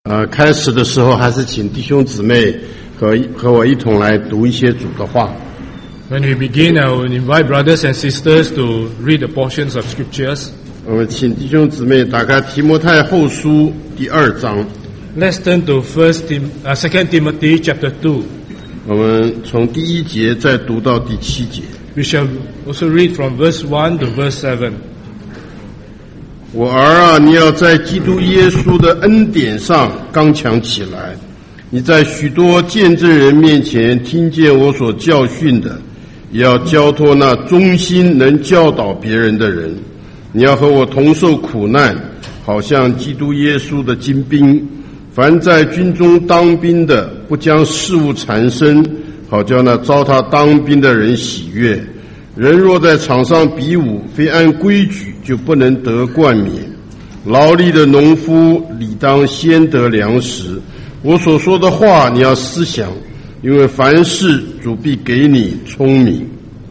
开始的时候还是请弟兄姊妹和我一同来读一些主的话。 When we begin, I will invite brothers and sisters to read the portions of scriptures. 我们请弟兄姊妹打开提摩太后书第2章。 Let's turn to 2 Timothy chapter 2. 我们从第1节再读到第7节。 We shall also read from verse 1 to verse 7. 我儿啊，你要在基督耶稣的恩典上刚强起来。你在许多见证人面前听见我所教训的，也要交托那忠心能教导别人的人。你要和我同受苦难，好像基督耶稣的精兵。凡在军中当兵的，不将事物缠身，好叫那招他当兵的人喜悦。人若在场上比武，非按规矩，就不能得冠冕。劳力的农夫理当先得粮食。我所说的话你要思想，因为凡事主必给你聪明。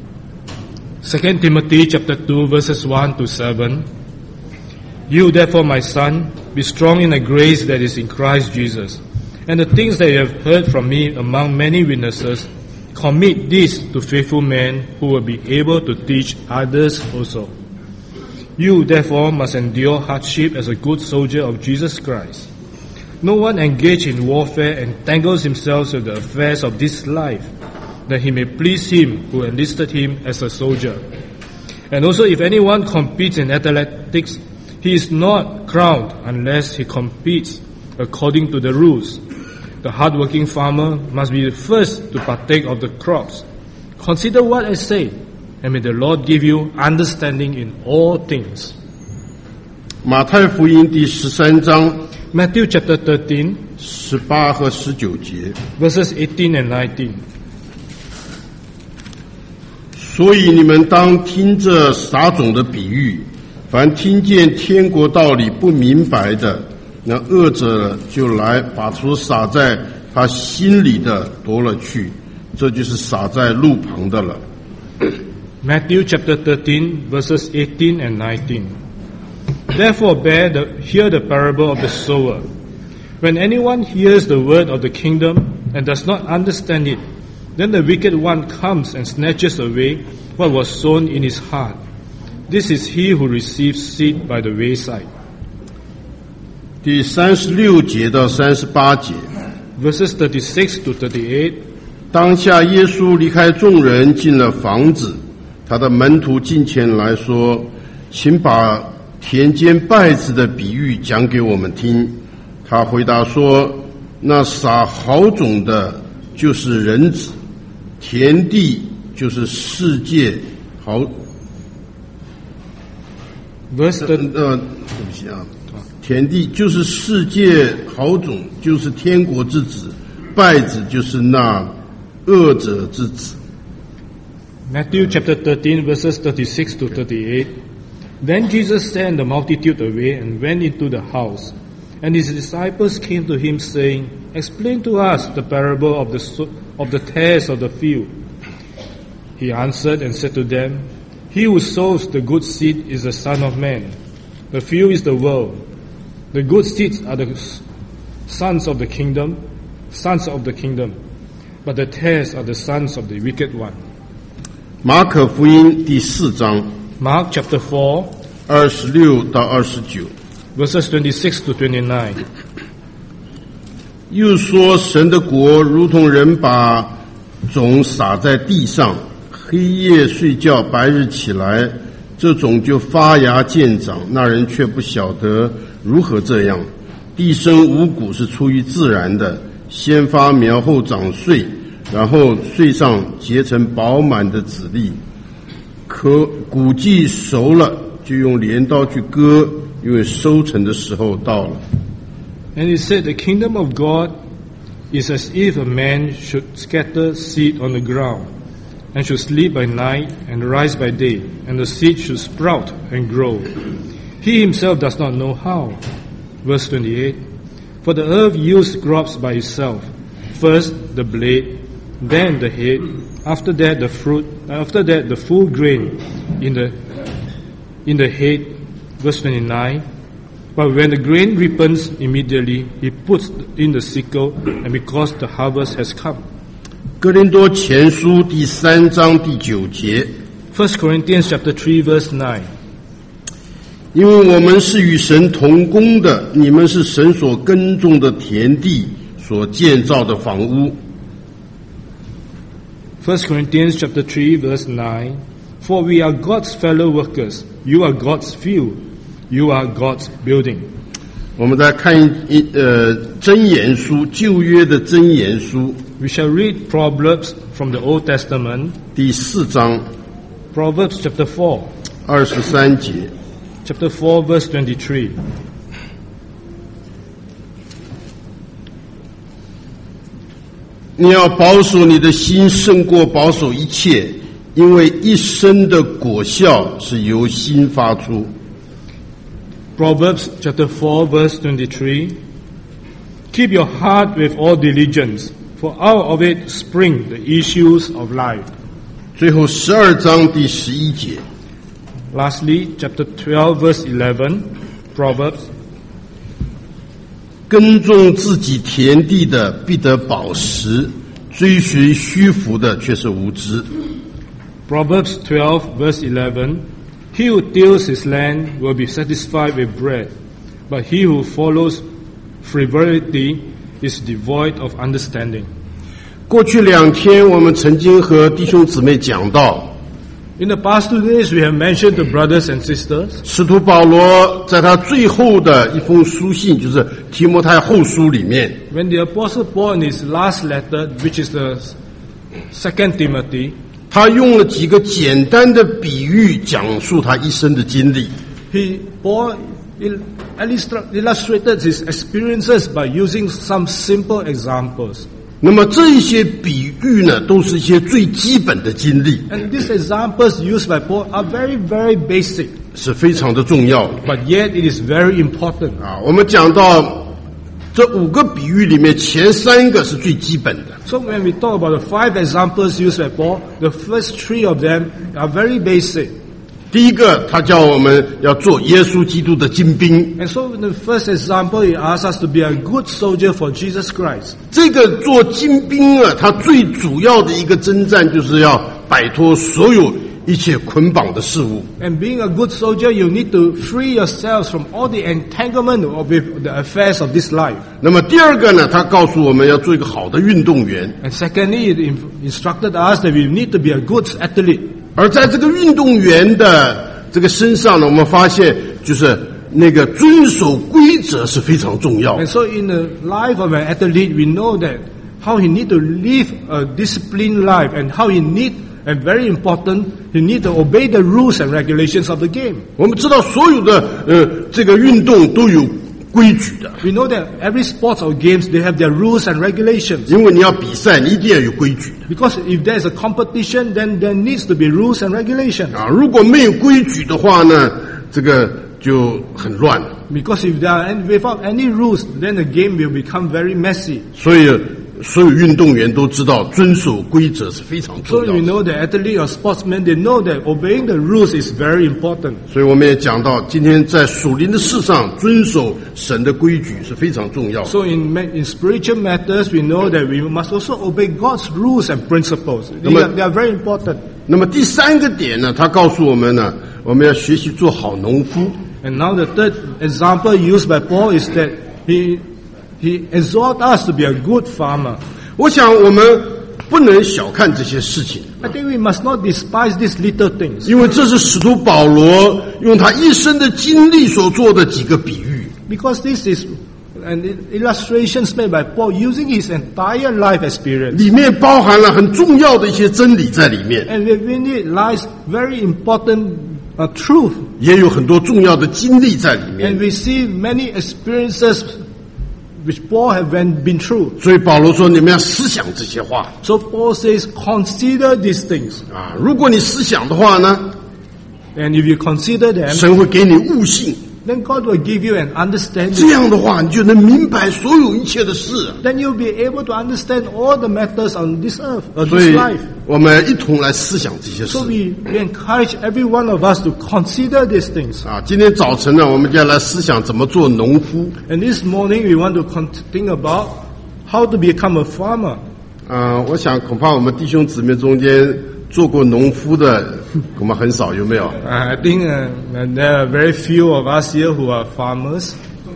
2 Timothy chapter 2 verses 1 to 7. You therefore, my son, be strong in the grace that is in Christ Jesus, and the things that you have heard from me among many witnesses, commit this to faithful men who will be able to teach others also. You therefore must endure hardship as a good soldier of Jesus Christ. No one engaged in warfare entangles himself with the affairs of this life, that he may please him who enlisted him as a soldier. And also if anyone competes in athletics, he is not crowned unless he competes according to the rules. The hard-working farmer must be the first to partake of the crops. Consider what I say, and may the Lord give you understanding in all things. 马太福音第13章 Matthew chapter 13, 18和19节。 verses 18 and 19. 所以你们当听着撒种的比喻，凡听见天国道理不明白的，那恶者就来把所撒在他心里的夺了去，这就是撒在路旁的了。 Matthew chapter 13, verses 18 and 19. Therefore hear the parable of the sower. When anyone hears the word of the kingdom and does not understand it, then the wicked one comes and snatches away what was sown in his heart. This is he who receives seed by the wayside. 第36节到38节。 Verses 36 to 38. 当下耶稣离开众人，进了房子，他的门徒近前来说，请把田间稗子的比喻讲给我们听。他回答说，那撒好种的就是人子，田地就是世界好对不起啊，田地就是世界好种，就是天国之子，稗子就是那恶者之子。 Matthew chapter 13, verses 36 to 38. Then Jesus sent the multitude away and went into the house. And his disciples came to him, saying, Explain to us the parable of the tares of the field. He answered and said to them, He who sows the good seed is the Son of Man. The field is the world. The good seeds are the sons of the kingdom, but the tares are the sons of the wicked one. 马可福音第4章 Mark chapter 4, 26到29。 verses 26 to 29. 又说，神的国如同人把种撒在地上，黑夜睡觉，白日起来，这种就发芽见长，那人却不晓得如何这样。地生五谷是出于自然的，先发苗后长穗，然后穗上结成饱满的籽粒。可谷季熟了，就用镰刀去割，因为收成的时候到了。 And he said, The kingdom of God is as if a man should scatter seed on the ground, and should sleep by night and rise by day, and the seed should sprout and grow. He himself does not know how. Verse 28. For the earth yields crops by itself, first the blade, then the head, after that the fruit, after that the full grain in the head. Verse 29. But when the grain ripens, immediately he puts in the sickle, and because the harvest has come. 哥林多前书第3章第9节， 1 Corinthians chapter 3 verse 9. 因为我们是与神同工的，你们是神所耕种的田地，所建造的房屋。 1 Corinthians chapter 3 verse 9. For we are God's fellow workers. You are God's field. You are God's building. 我们再看箴言书，旧约的箴言书 We shall read Proverbs from the Old Testament. 第4章 Proverbs chapter 4. 23节。 Chapter 4 verse 23. 你要保守你的心胜过保守一切，因为一生的果效是由心发出。 Proverbs chapter 4 verse 23. Keep your heart with all diligence, for out of it spring the issues of life. 最后12章第11节， Lastly, chapter 12 verse 11. Proverbs. 耕种自己田地的必得饱食，追随虚浮的却是无知。 Proverbs 12 verse 11. He who tills his land will be satisfied with bread, but he who follows frivolity is devoid of understanding. 过去2天，我们曾经和弟兄姊妹讲到， In the past 2 days, we have mentioned the brothers and sisters. 使徒保罗在他最后的一封书信，就是提摩太后书里面， When the Apostle Paul in his last letter, which is the 2 Timothy, 他用了几个简单的比喻讲述他一生的经历。 Paul illustrated his experiences by using some simple examples. 那么这一些比喻呢，都是一些最基本的经历， And these examples used by Paul are very, very basic, 是非常的重要的 but yet it is very important. 啊。我们讲到这5个比喻里面，前3个是最基本的。 So when we talk about the 5 examples used by Paul, the first 3 of them are very basic. 第一个，他叫我们要做耶稣基督的精兵。 And so in the first example, he asks us to be a good soldier for Jesus Christ. 这个做精兵啊，他最主要的一个征战就是要摆脱所有一切捆绑的事物。 And being a good soldier, you need to free yourselves from all the entanglement with the affairs of this life. 那么第二个呢，他告诉我们要做一个好的运动员。 And secondly, it instructed us that we need to be a good athlete. 而在这个运动员的这个身上呢，我们发现就是那个遵守规则是非常重要的。 And so in the life of an athlete, we know that how he need to live a disciplined life and how he need, and very important, he need to obey the rules and regulations of the game. 我们知道所有的这个运动都有规矩的， We know that every sport or games, they have their rules and regulations. 因为你要比赛，你一定要有规矩的 Because if there's a competition, then there needs to be rules and regulations. 啊。如果没有规矩的话呢，这个就很乱了。 Because if there are without any rules, then the game will become very messy. 所以所有运动员都知道遵守规则是非常 So 重要 we 的。 know that athlete or sportsmen, they know that obeying the rules is very important. 所以我们也讲到，今天在属灵的事上遵守神的规矩是非常重要的。 So in spiritual matters, we know that we must also obey God's rules and principles. They are very important. 那么第3个点呢，他告诉我们呢，我们要学习做好农夫。 And now the third example used by Paul is that he exhorts us to be a good farmer. 我想我们不能小看这些事情， I think we must not despise these little things. 因为这是使徒保罗用他一生的经历所做的几个比喻。 Because this is an illustrations made by Paul using his entire life experience. 里面包含了很重要的一些真理在里面， And within it lies very important truth. 也有很多重要的经历在里 And 面。 we see many experiences which Paul have been through. 所以保罗说，你们要思想这些话 So Paul says, consider these things. 啊！如果你思想的话呢， And if you consider them, 神会给你悟性， then God will give you an 这 understanding. 样的话，你就能明白所有一切的事。 Then you'll be able to understand all the matters on this earth, or 所 this 以 life. 我们一同来思想这些事 So we encourage every one of us to consider these things. 啊。今天早晨呢，我们就要来思想怎么做农夫。 And this morning we want to think about how to become a farmer. 我想恐怕我们弟兄姊妹中间做过农夫的，恐怕很少，有没有？ I think there are very few of us here who are farmers.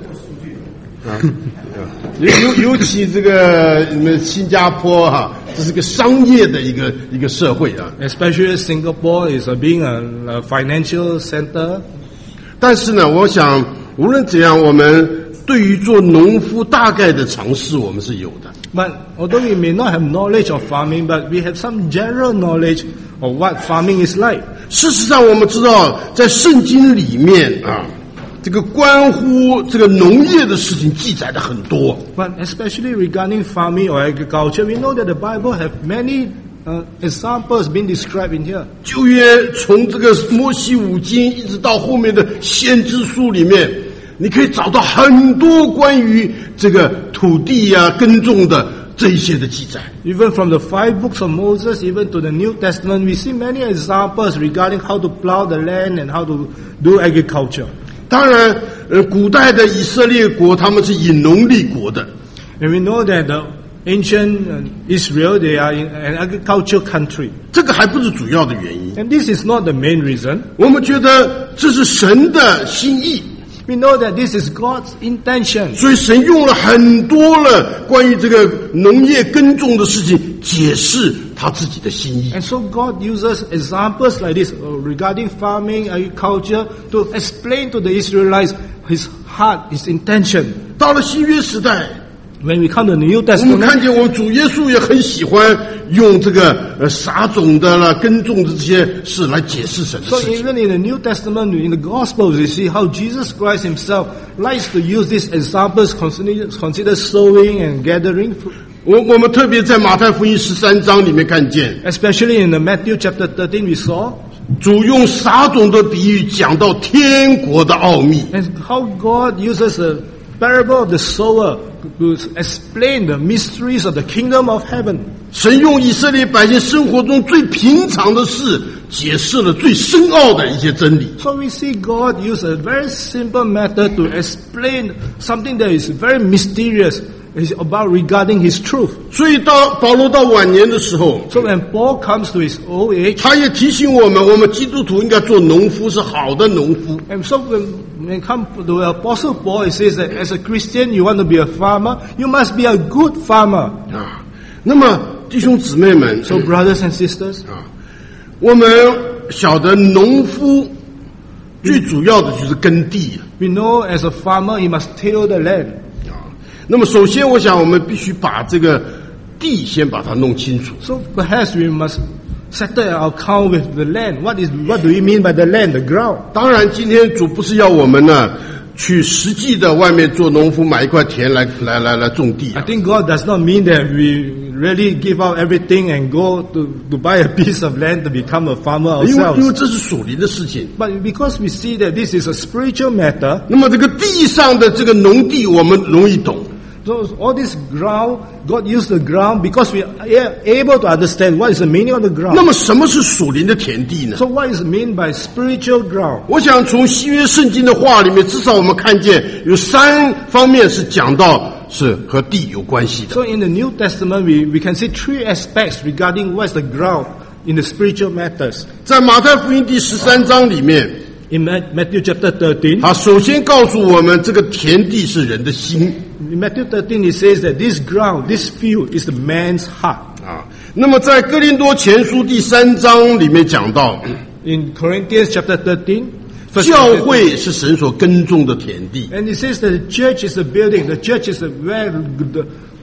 尤其这个你们新加坡这是个商业的一个社会啊。 Especially Singapore is being a financial center. 但是呢，我想无论怎样，我们对于做农夫大概的常识我们是有的。 But although we may not have knowledge of farming, but we have some general knowledge of what farming is like. 事实上，我们知道在圣经里面这个关乎这个农业的事情记载的很多。 But especially regarding farming or agriculture, we know that the Bible have many examples being described in here. 旧约从这个摩西五经一直到后面的先知书里面，你可以找到很多关于这个土地耕种的这一些的记载。 Even from the 5 books of Moses, even to the New Testament, we see many examples regarding how to plow the land and how to do agriculture. 当然，古代的以色列国他们是以农立国的， And we know that the ancient Israel, they are in an agricultural country. 这个还不是主要的原因。 And this is not the main reason. 我们觉得这是神的心意， We know that this is God's intention. 所以神用了很多了关于这个农业耕种的事情，解释他自己的心意。 And so God uses examples like this regarding farming, agriculture to explain to the Israelites His heart, His intention. 到了新约时代， When we come to the New 我们 Testament, 看见我们主耶稣也很喜欢用这个撒种的啦、耕种的这些事来解释神的 so 事情。 even in the New Testament, in the Gospels, we see how Jesus Christ Himself likes to use these examples, consider sowing and gathering fruit. 我们特别在马太福音13章里面看见， Especially in the Matthew chapter 13, we saw 主用撒种的比喻讲到天国的奥秘。 and how God uses a parable of the sower to explain the mysteries of the kingdom of heaven. 神用以色列百姓生活中最平常的事，解释了最深奥的一些真理。 So we see God use a very simple method to explain something that is very mysterious. It's about regarding His truth. 所以到保罗到晚年的时候， So when Paul comes to his old age, 他也提醒我们基督徒应该做农夫，是好的农夫。 and so when come to the Apostle Paul, he says that as a Christian, you want to be a farmer, you must be a good farmer. 那么弟兄姊妹们， So brothers and sisters, 我们晓得农夫最主要的就是耕地。 we know as a farmer, he must till the land. 那么首先，我想我们必须把这个地先把它弄清楚。 So perhaps we must settle our account with the land. What do we mean by the land, the ground? 当然，今天主不是要我们呢去实际的外面做农夫，买一块田来种地 I think God does not mean that we really give out everything and go to buy a piece of land to become a farmer 因为 ourselves. 这是属灵的事情。 But because we see that this is a spiritual matter, 那么这个地上的这个农地，我们容易懂。 so all this ground, God used the ground because we are able to understand what is the meaning of the 那 ground. 么什么是属灵的田地呢？ So what is meant by spiritual ground? 我想从新约圣经的话里面，至少我们看见有3方面是讲到是和地有关系的。 So in the New Testament, we can see 3 aspects regarding what is the ground in the spiritual matters. 在马太福音第13章里面， In Matthew chapter 13, 他首先告诉我们，这个田地是人的心 in Matthew 13 it says that this ground, this field is the man's heart. 那么在哥林多前书第3章里面讲到， In Corinthians chapter 13, 教会是神所耕种的田地。 and it says that the church is the building, the church is where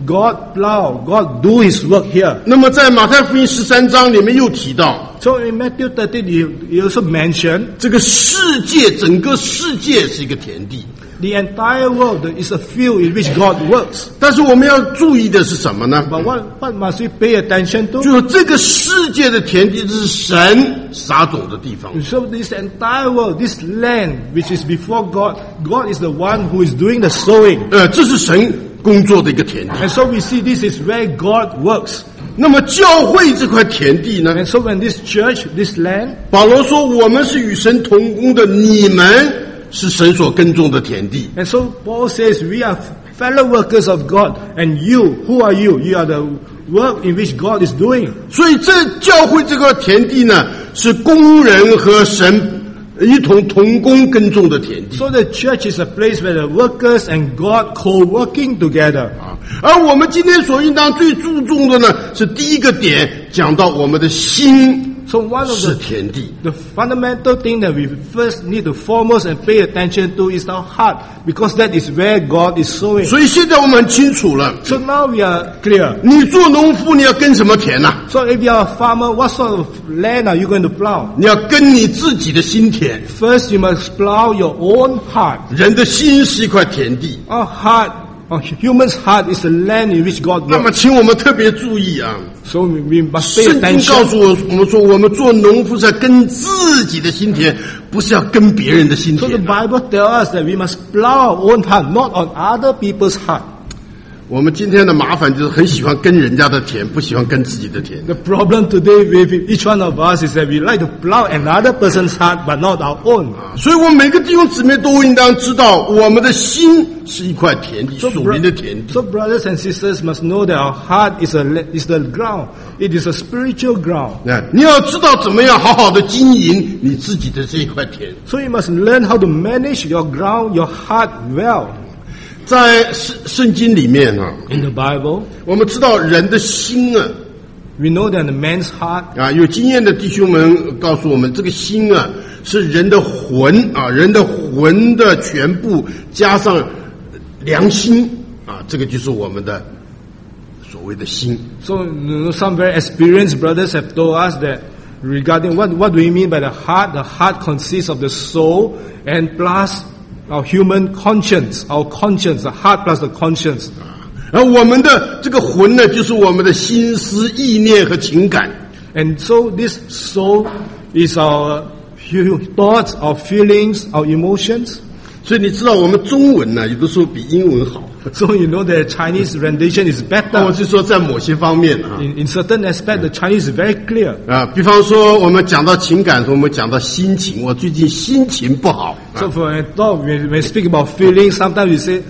God plow, God do His work here. 那么在马太福音13章里面又提到， So in Matthew 13, he also mentioned 这个世界，整个世界是一个田地。 the entire world is a field in which God works. 但是我们要注意的是什么呢？ But what must we pay attention to? 就是这个世界的田地是神撒种的地方。 So this entire world, this land which is before God, God is the one who is doing the sowing. 这是神工作的一个田地。 And so we see this is where God works. 那么教会这块田地呢？ And so when this church, this land, 保罗说我们是与神同工的，你们是神所耕种的田地。 and so Paul says we are fellow workers of God, and you, who are you? You are the work in which God is doing. 所以这教会这块田地呢，是工人和神一同同工耕种的田地。 So the church is a place where the workers and God co-working together. 而我们今天所应当最注重的呢，是第一个点讲到我们的心 So one of 是田地。 the fundamental thing that we first need to foremost and pay attention to is our heart, because that is where God is sowing. 所以现在我们很清楚了， So now we are clear. 你做农夫你要耕什么田呐、 So if you are a farmer, what sort of land are you going to plow? 你要耕你自己的心田。 First, you must plow your own heart. 人的心是一块田地。 Our heart, our human's heart is the land in which God 那么， works. 请我们特别注意啊！ So we must pay 圣经告 attention. 诉我们说，我们做农夫是要耕自己的心田，不是要耕别人的心 So the 田。 Bible tells us that we must plow our own heart, not on other people's heart. 我们今天的麻烦就是很喜欢耕人家的田，不喜欢耕自己的田。 The problem today with each one of us is that we like to plow another person's heart, but not our own. 所以我们每个弟兄姊妹都应当知道，我们的心是一块田地，属灵的田地。 So brothers and sisters must know that our heart is the ground. It is a spiritual ground. 你要知道怎么样好好的经营你自己的这一块田。 So you must learn how to manage your ground, your heart well. 在圣经里面啊， In the Bible, 我们知道人的心啊， we know that the man's heart, 有经验的弟兄们告诉我们，这个心啊是人的魂啊，人的魂的全部加上良心啊，这个就是我们的所谓的心。 so some very experienced brothers have told us that regarding what do we mean by the heart consists of the soul and plus our human conscience, the heart plus the conscience. 而我们的这个魂呢，就是我们的心思、意念和情感。 And so this soul is our thoughts, our feelings, our emotions. 所以你知道，我们中文呢，有的时候比英文好。 So you know the Chinese rendition is 我 better. 是说，在某些方面啊， In certain aspect, the Chinese is very clear. 比方说我们讲到情感，我们讲到心情，我最近心情不好。 So for a thought, when we speak about feelings, sometimes we say,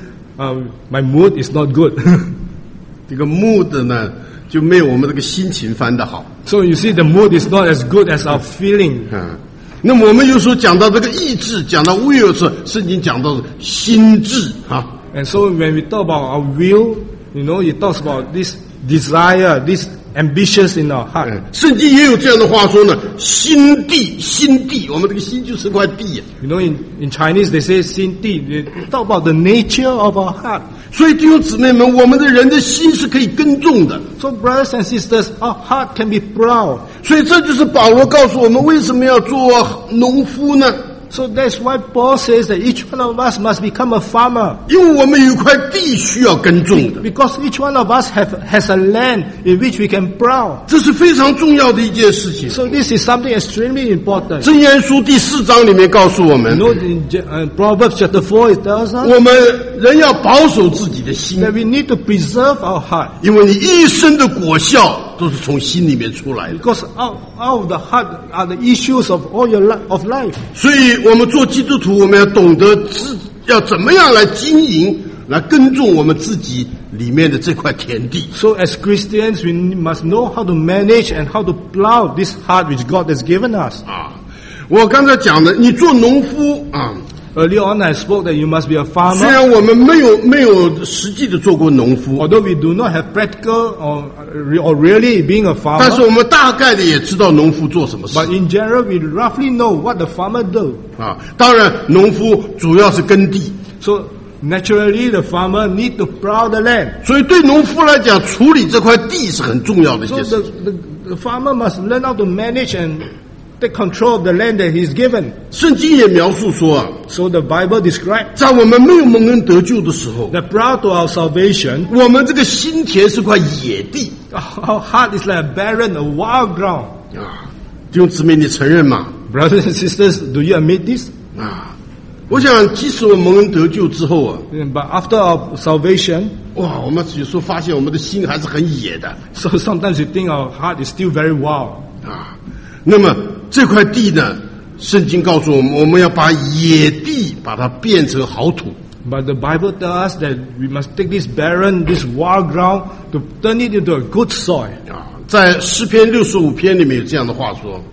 my mood is not good. 这个 mood 呢，就没有我们这个心情翻得好。 So you see, the mood is not as good as our feeling. 那么我们有时候讲到这个意志，讲到 will 时，圣经讲到心智啊。 And so when we talk about our will, you know, it talks about this desire, this ambitions in our heart. 圣经也有这样的话说呢，心地，心地，我们这个心就是块地啊。 You know, in Chinese they say 心地, they talk about the nature of our heart. 所以弟兄姊妹们，我们的人的心是可以耕种的。 So brothers and sisters, our heart can be proud. 所以这就是保罗告诉我们为什么要做农夫呢？ So that's why Paul says that each one of us must become a farmer. 因为我们有一块地需要耕种的， Because each one of us has a land in which we can plow. 这是非常重要的一件事情。 So this is something extremely important. 箴言书第4章里面告诉我们 You，know, in Proverbs chapter 4, it tells us 我们人要保守自己的心， that we need to preserve our heart. 因为你一生的果效都是从心里面出来的。 Because out of the heart are the issues of all your of life. 所以我们做基督徒，我们要懂得要怎么样来经营，来耕种我们自己里面的这块田地。 So as Christians, we must know how to manage and how to plow this heart which God has given us. 我刚才讲的，你做农夫啊， Earlier on, I spoke that you must be a 虽 farmer. 然我们没有实际的做过农夫， Although we do not have practical or really being a 但是 farmer, 我们大概的也知道农夫做什么事 but in general, we roughly know what the farmer do. 啊。当然，农夫主要是耕地， So naturally the farmer need to plow the land. 所以对农夫来讲，处理这块地是很重要的一 So 件事。 the farmer must learn how to manage and take control of the land that he's given. 圣经也描述说啊， So the Bible describes 在我们没有蒙恩得救的时候， that prior to our salvation, 我们这个心田是块野地 our heart is like a barren, a wild ground. 啊。弟兄姊妹，你承认吗？ Brothers and sisters, do you admit this? 啊，我想，即使我们蒙恩得救之后啊， But after our salvation, 哇，我们有时候发现我们的心还是很野的 so sometimes you think our heart is still very wild. 啊。那么这块地呢，圣经告诉我们，我们要把野地把它变成好土。 But the Bible tells us that we must take this barren, this wild ground, to turn it into a good soil. 啊，在诗篇65篇里面有这样的话说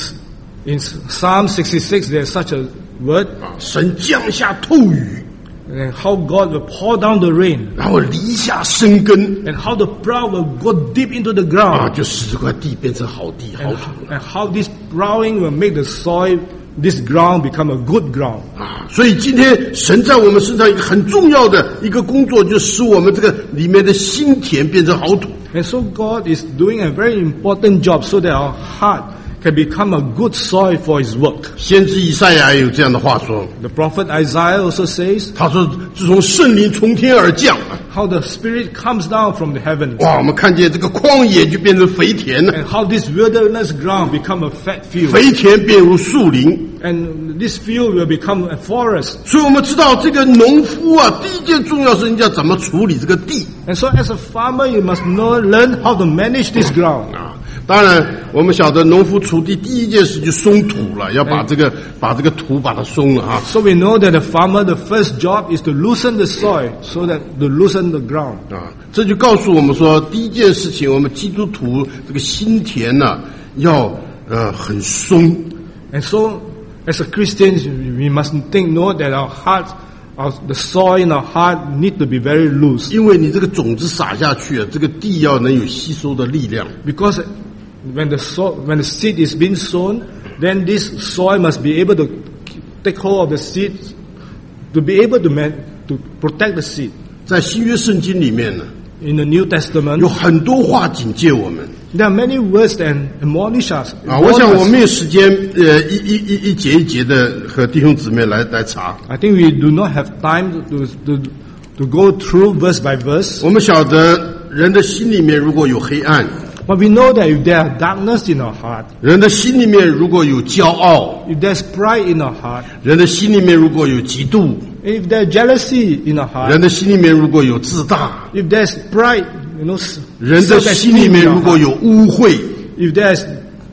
In Psalm 66, there's such a word, 啊，神降下透雨， and how God will pour down the rain, 然后犁下深根 and how the plow will go deep into the 啊， ground, 就使这块地变成好地好 and, 土 and how this plowing will make the soil, this ground become a good ground. 啊。所以今天神在我们身上一个很重要的一个工作，就使我们这个里面的心田变成好土。 And so God is doing a very important job so that our heart can become a good soil for His work. 先知以赛亚也有这样的话说， The prophet Isaiah also says 他说自从圣灵从天而降啊， how the Spirit comes down from the heavens, 哇，我们看见这个旷野就变成肥田了， and how this wilderness ground become a fat field, 肥田变如树林。 and this field will become a forest. 所以我们知道这个农夫啊，第一件重要事情要怎么处理这个地 And so as a farmer, you must learn how to manage this ground. 啊。当然，我们晓得农夫锄地第一件事就松土了，要把这个土把它松了啊。 So we know that the farmer, the first job is to loosen the soil, so that to loosen the ground. 啊，这就告诉我们说，第一件事情，我们基督徒这个心田呢、要很松 And so, as a Christian, we must note that our heart, the soil in our heart need to be very loose. 因为你这个种子撒下去啊，这个地要能有吸收的力量。 Because when the seed is being sown, then this soil must be able to take hold of the seed, to be able to protect the seed. 在新约圣经里面呢， In the New Testament, 有很多话警戒我们 there are many words that admonish us. 啊。我想我没有时间一节一节的和弟兄姊妹来查。 I think we do not have time to go through verse by verse. 我们晓得人的心里面如果有黑暗， But we know that if there are darkness in our heart, 人的心里面如果有骄傲， if there's pride in our heart, 人的心里面如果有嫉妒， if there's jealousy in our heart, 人的心里面如果有自大， if there's pride, 人的心里面如果有污秽， if there's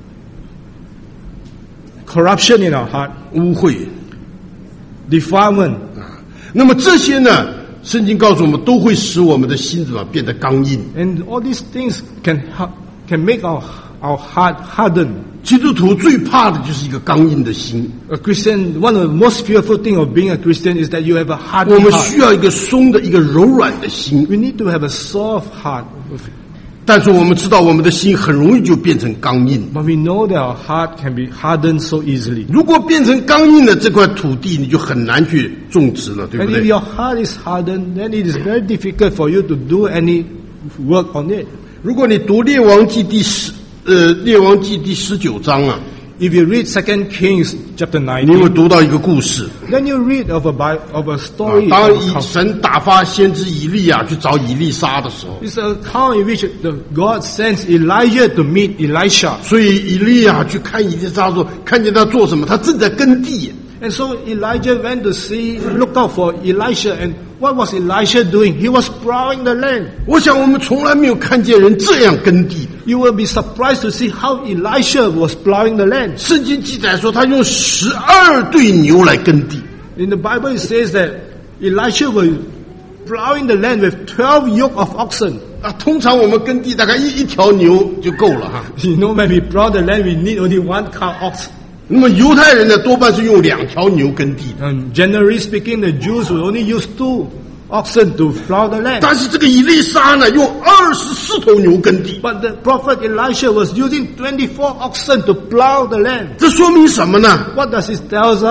corruption in our heart, 污秽 defilement, 那么这些呢，圣经告诉我们都会使我们的心怎么变得刚硬。 and all these things can make our heart harden. 基督徒最怕的就是一个刚硬的心， A Christian, one of the most fearful things of being a Christian is that you have a 我 hardened 们 heart. 需要一个松的、一个柔软的心。 We need to have a soft heart. 但是我们知道，我们的心很容易就变成刚硬。 But we know that our heart can be hardened so easily. 如果变成刚硬的这块土地，你就很难去种植了，对不 And if 对？ your heart is hardened, then it is very difficult for you to do any work on it. 如果你读列王记第19章啊， If you read 2 Kings chapter 你会 19, 读到一个故事 then you read of a 啊 story. 当 of how- 神打发先知以利亚去找以利沙的时候， It's an account in which God sends Elijah to meet Elisha. 所以以利亚去看以利沙说，看见他做什么，他正在耕地。 And so Elijah went to look out for Elisha. And what was Elisha doing? He was plowing the land. 我想我们从来没有看见人这样耕地的。 You will be surprised to see how Elisha was plowing the land. 圣经记载说，他用12对牛来耕地。 In the Bible, it says that Elisha was plowing the land with 12 yoke of oxen. 啊，通常我们耕地大概一条牛就够了哈。 You know, when we plow the land, we need only one cow ox. 那么犹太人呢，多半是用2条牛耕地的。 Generally speaking, the Jews will only use 2 oxen to plow the land. 但是这个以利沙呢，用24头牛耕地。 But the prophet Elisha was using 24 oxen to plow the land. 这说明什么呢？ What does it tell us?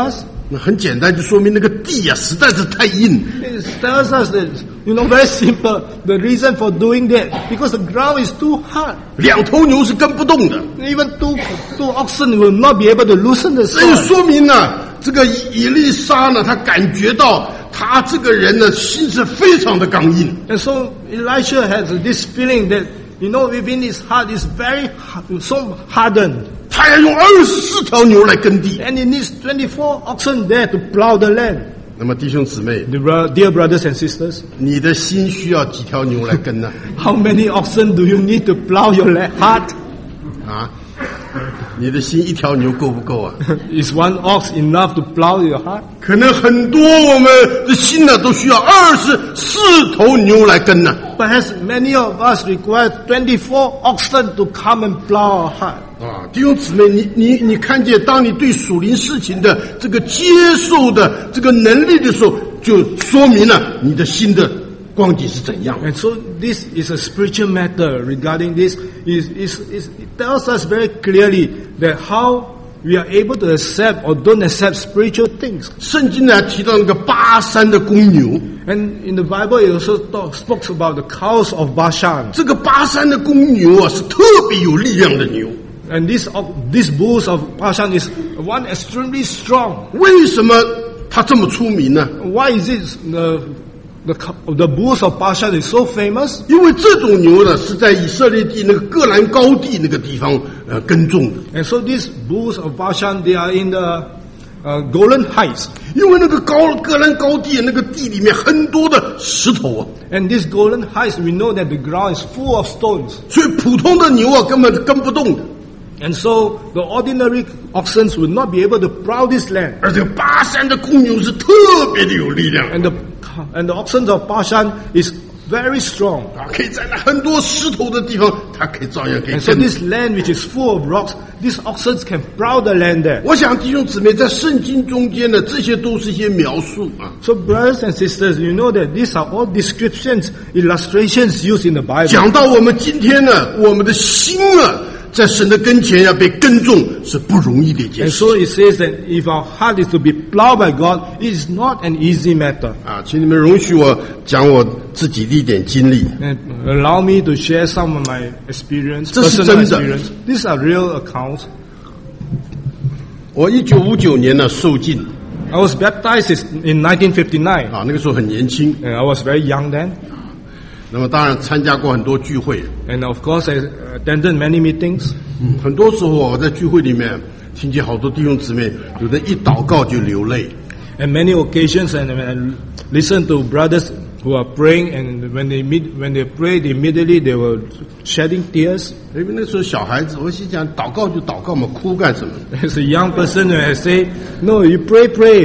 那很简单，就说明那个地啊实在是太硬。 It tells us that, very simple, the reason for doing that, because the ground is too hard. 2头牛是跟不动的， Even two oxen will not be able to loosen the 这就 soil. 说明呢，这个以利沙呢，他感觉到他这个人呢心是非常的刚硬。 And so Elisha has this feeling that, within his heart is very so hardened. 他要用24条牛来耕地。 And he needs 24 oxen there to plow the land. 那么弟兄姊妹， Dear brothers and sisters, 你的心需要几条牛来耕呢？ how many oxen do you need to plow your heart? 啊，你的心1条牛够不够啊？ Is one ox enough to plow your heart? 可能很多我们的心呢都需要24头牛来耕呢。 Perhaps many of us require 24 oxen to come and plow our heart. 啊，弟兄姊妹，你看见，当你对属灵事情的这个接受的这个能力的时候，就说明了你的心的光景是怎样。 And so this is a spiritual matter regarding this. It tells us very clearly that how we are able to accept or don't accept spiritual things. 圣经呢提到那个巴山的公牛， And in the Bible it also speaks about the cows of Bashan. 这个巴山的公牛啊是特别有力量的牛。 And this bulls of Bashan is one extremely strong. 为什么它这么出名呢？ Why is it the bulls of Bashan is so famous? 因为这种牛呢是在以色列地那个戈兰高地那个地方耕种的。 And so these bulls of Bashan, they are in the Golan Heights. 因为那个戈兰高地那个地里面很多的石头啊， And this Golan Heights, we know that the ground is full of stones. 所以普通的牛啊根本耕不动的。 And so the ordinary oxen will not be able to plow this land. 而这个巴山的公牛是特别的有力量 And the oxen of Bashan is very strong. 啊，可以在那很多石头的地方，它可以照样可以 And so 耕。 this land which is full of rocks, these oxen can plow the land there. 我想弟兄姊妹在圣经中间呢，这些都是一些描述啊。 So brothers and sisters, you know that these are all descriptions, illustrations used in the Bible. 讲到我们今天呢，我们的心啊，在神的跟前要被耕种是不容易的一件 And 事 so it says that if our heart is to be plowed by God, it is not an easy matter. 啊。请你们容许我讲我自己的一点经历。 And allow me to share some of my experience, 这是 personal 真的。 experience. These are real accounts. 我1959年呢受浸 I was baptized in 1959. 啊，那个时候很年轻， And I was very young then. 那么当然参加过很多聚会。 And of course, I attended many meetings. 很多时候我在聚会里面听见好多弟兄姊妹，有的一祷告就流泪。 And many occasions, and when I listen to brothers who are praying, and when they prayed, immediately they were shedding tears. 因为那时候小孩子，我心想祷告就祷告嘛，哭干什么？ As a young person, when I say, "No, you pray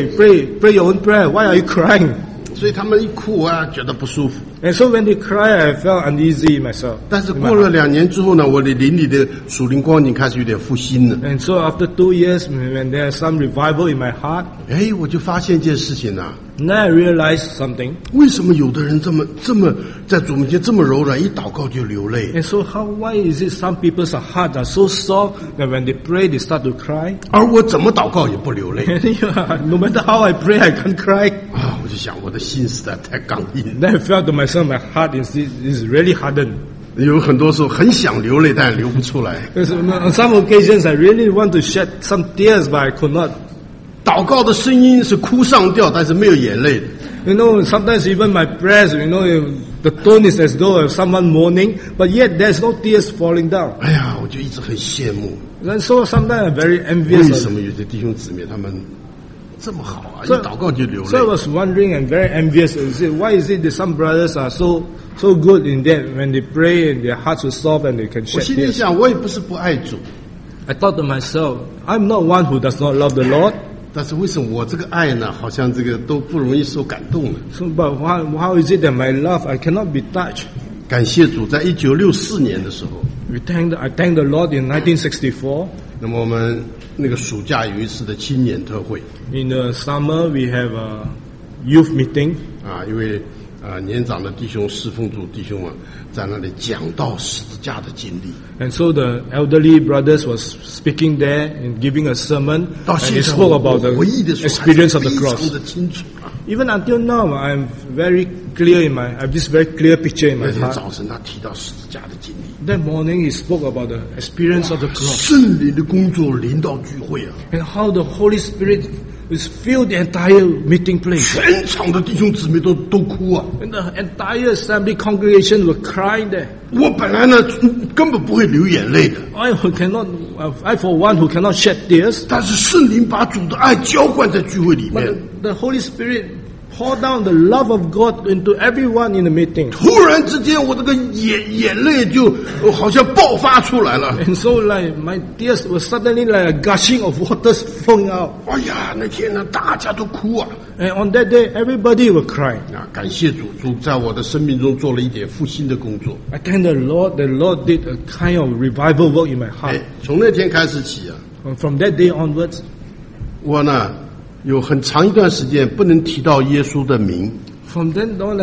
your own prayer. Why are you crying?" 所以他们一哭啊，觉得不舒服。 And so when they cry, I felt uneasy myself. 但是过了2年之后呢，我的灵里的属灵光景开始有点复兴了。 And so after 2 years, when there's some revival in my heart, 哎，我就发现一件事情啊， then I realized something. 为什么有的人这么在主面前这么柔软，一祷告就流泪， And so why is it some people's heart are so soft that when they pray, they start to cry? 而我怎么祷告也不流泪 And no matter how I pray, I can't cry. 啊？我就想我的心实在太刚硬， Then I felt to myself, my heart is really hardened. 有很多时候很想流泪，但流不出来。 Because on some occasions, I really want to shed some tears, but I could not. 祷告的声音是哭上吊，但是没有眼泪的。 Sometimes even my prayers, the tone is as though of someone mourning, but yet there's no tears falling down. 哎呀，我就一直很羡慕， And so sometimes I'm very 为 envious 什 of 么有些弟兄姊妹他们这么好啊？一 So- 祷告就流 So I 泪。 was wondering and very envious. Why is it that some brothers are so good in that when they pray and their hearts are soft and they can 我 shed 心里 tears? 想，我也不是不爱主， I thought to myself, I'm not one who does not love the Lord. 但是为什么我这个爱呢，好像这个都不容易受感动呢？ So, but how is it that my love, I cannot be touched? 感谢主，在1964年的时候， I thank the Lord in 1964. 那么我们那个暑假有一次的青年特会 In the summer, we have a youth meeting. 啊，因为年长的弟兄侍奉主弟兄啊，在那里讲到十字架的经历。 And so the elderly brothers was speaking there and giving a sermon, 到 and 现 they 在 spoke 我 about the 回忆的时候还 experience 是 of the 非常 cross. 的清楚啊。 Even until now, I have this very clear picture in 那 my 天 heart. 早晨他提到十字架的经历， That morning he spoke about the experience of the cross 圣灵的工作临到聚会啊， and how the Holy Spirit is filled the entire meeting place. 全场的弟兄姊妹都哭啊。 And the entire assembly congregation were crying there. 我本来呢根本不会流眼泪的， I for one who cannot shed tears, 但是圣灵把主的爱浇灌在聚会里 but 面， the Holy Spirit poured down the love of God into everyone in the meeting. 突然之间我这个眼泪就好像爆发出来了。 And so like my tears were suddenly like a gushing of waters flowing out. 哎呀，那天呢大家都哭啊！ And on that day, everybody were crying. 感谢主，主在我的生命中做了一点复兴的工作。 I thank the Lord did a kind of revival work in my heart. 从那天开始起啊， And from that day onwards, 我呢有很长一段时间不能提到耶稣的名。 from then on,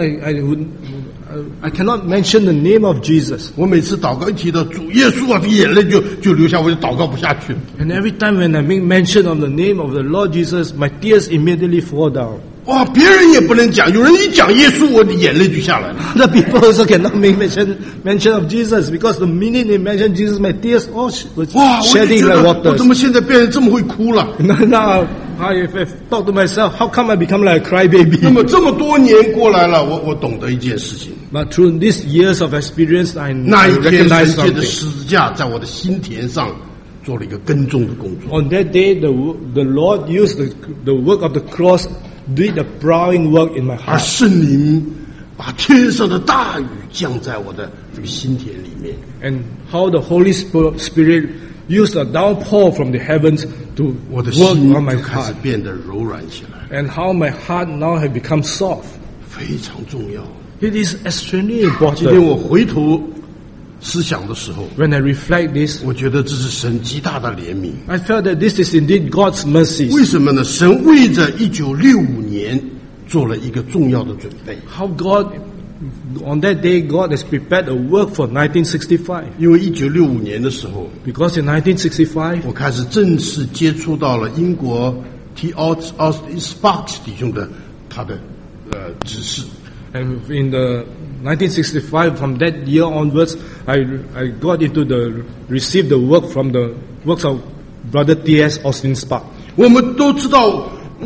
I cannot mention the name of Jesus. 我每次祷告一提到主耶稣啊，这眼泪就流下，我就祷告不下去了。 And every time when I make mention of the name of the Lord Jesus, my tears immediately fall down. 哇，别人也不能讲，有人一讲耶稣，我的眼泪就下来了。 Other people also cannot make mention of Jesus because the minute they mention Jesus, my tears all were 哇，我就 shedding 觉 like 得我 waters. 怎么现在变成这么会哭了？ Now, if I talk to myself, how come I become like a 那 crybaby? 么这么多年过来了，我懂得一件事情， But through these years of experience, I 那一天 recognize 神借的 something. 十字架在我的心田上做了一个耕种的工作。 On that day, the Lord used the work of the cross, did the plowing work in my 而 heart. 圣灵把天上的大雨降在我的这个心田里面。 And how the Holy Spirit used a downpour from the heavens to 我的 work 心 on my 就开始 heart. 变得柔软起来， And how my heart now has become soft. 非常重要。 It is extremely 今天 important. 我回头思想的时候， When I reflect this, 我觉得这是神极大的怜悯。 I felt that this is indeed God's mercy. 为什么呢？神为着1965年做了一个重要的准备， How God, on that day, God has prepared a work for 1965. 因为1965年的时候， Because in 1965, 我开始正式接触到了英国 T. Austin Sparks 弟兄的他的指示。 and in the 1965, from that year onwards, I got into received the work from the works of Brother T.S. Austin Sparks. 我们都知道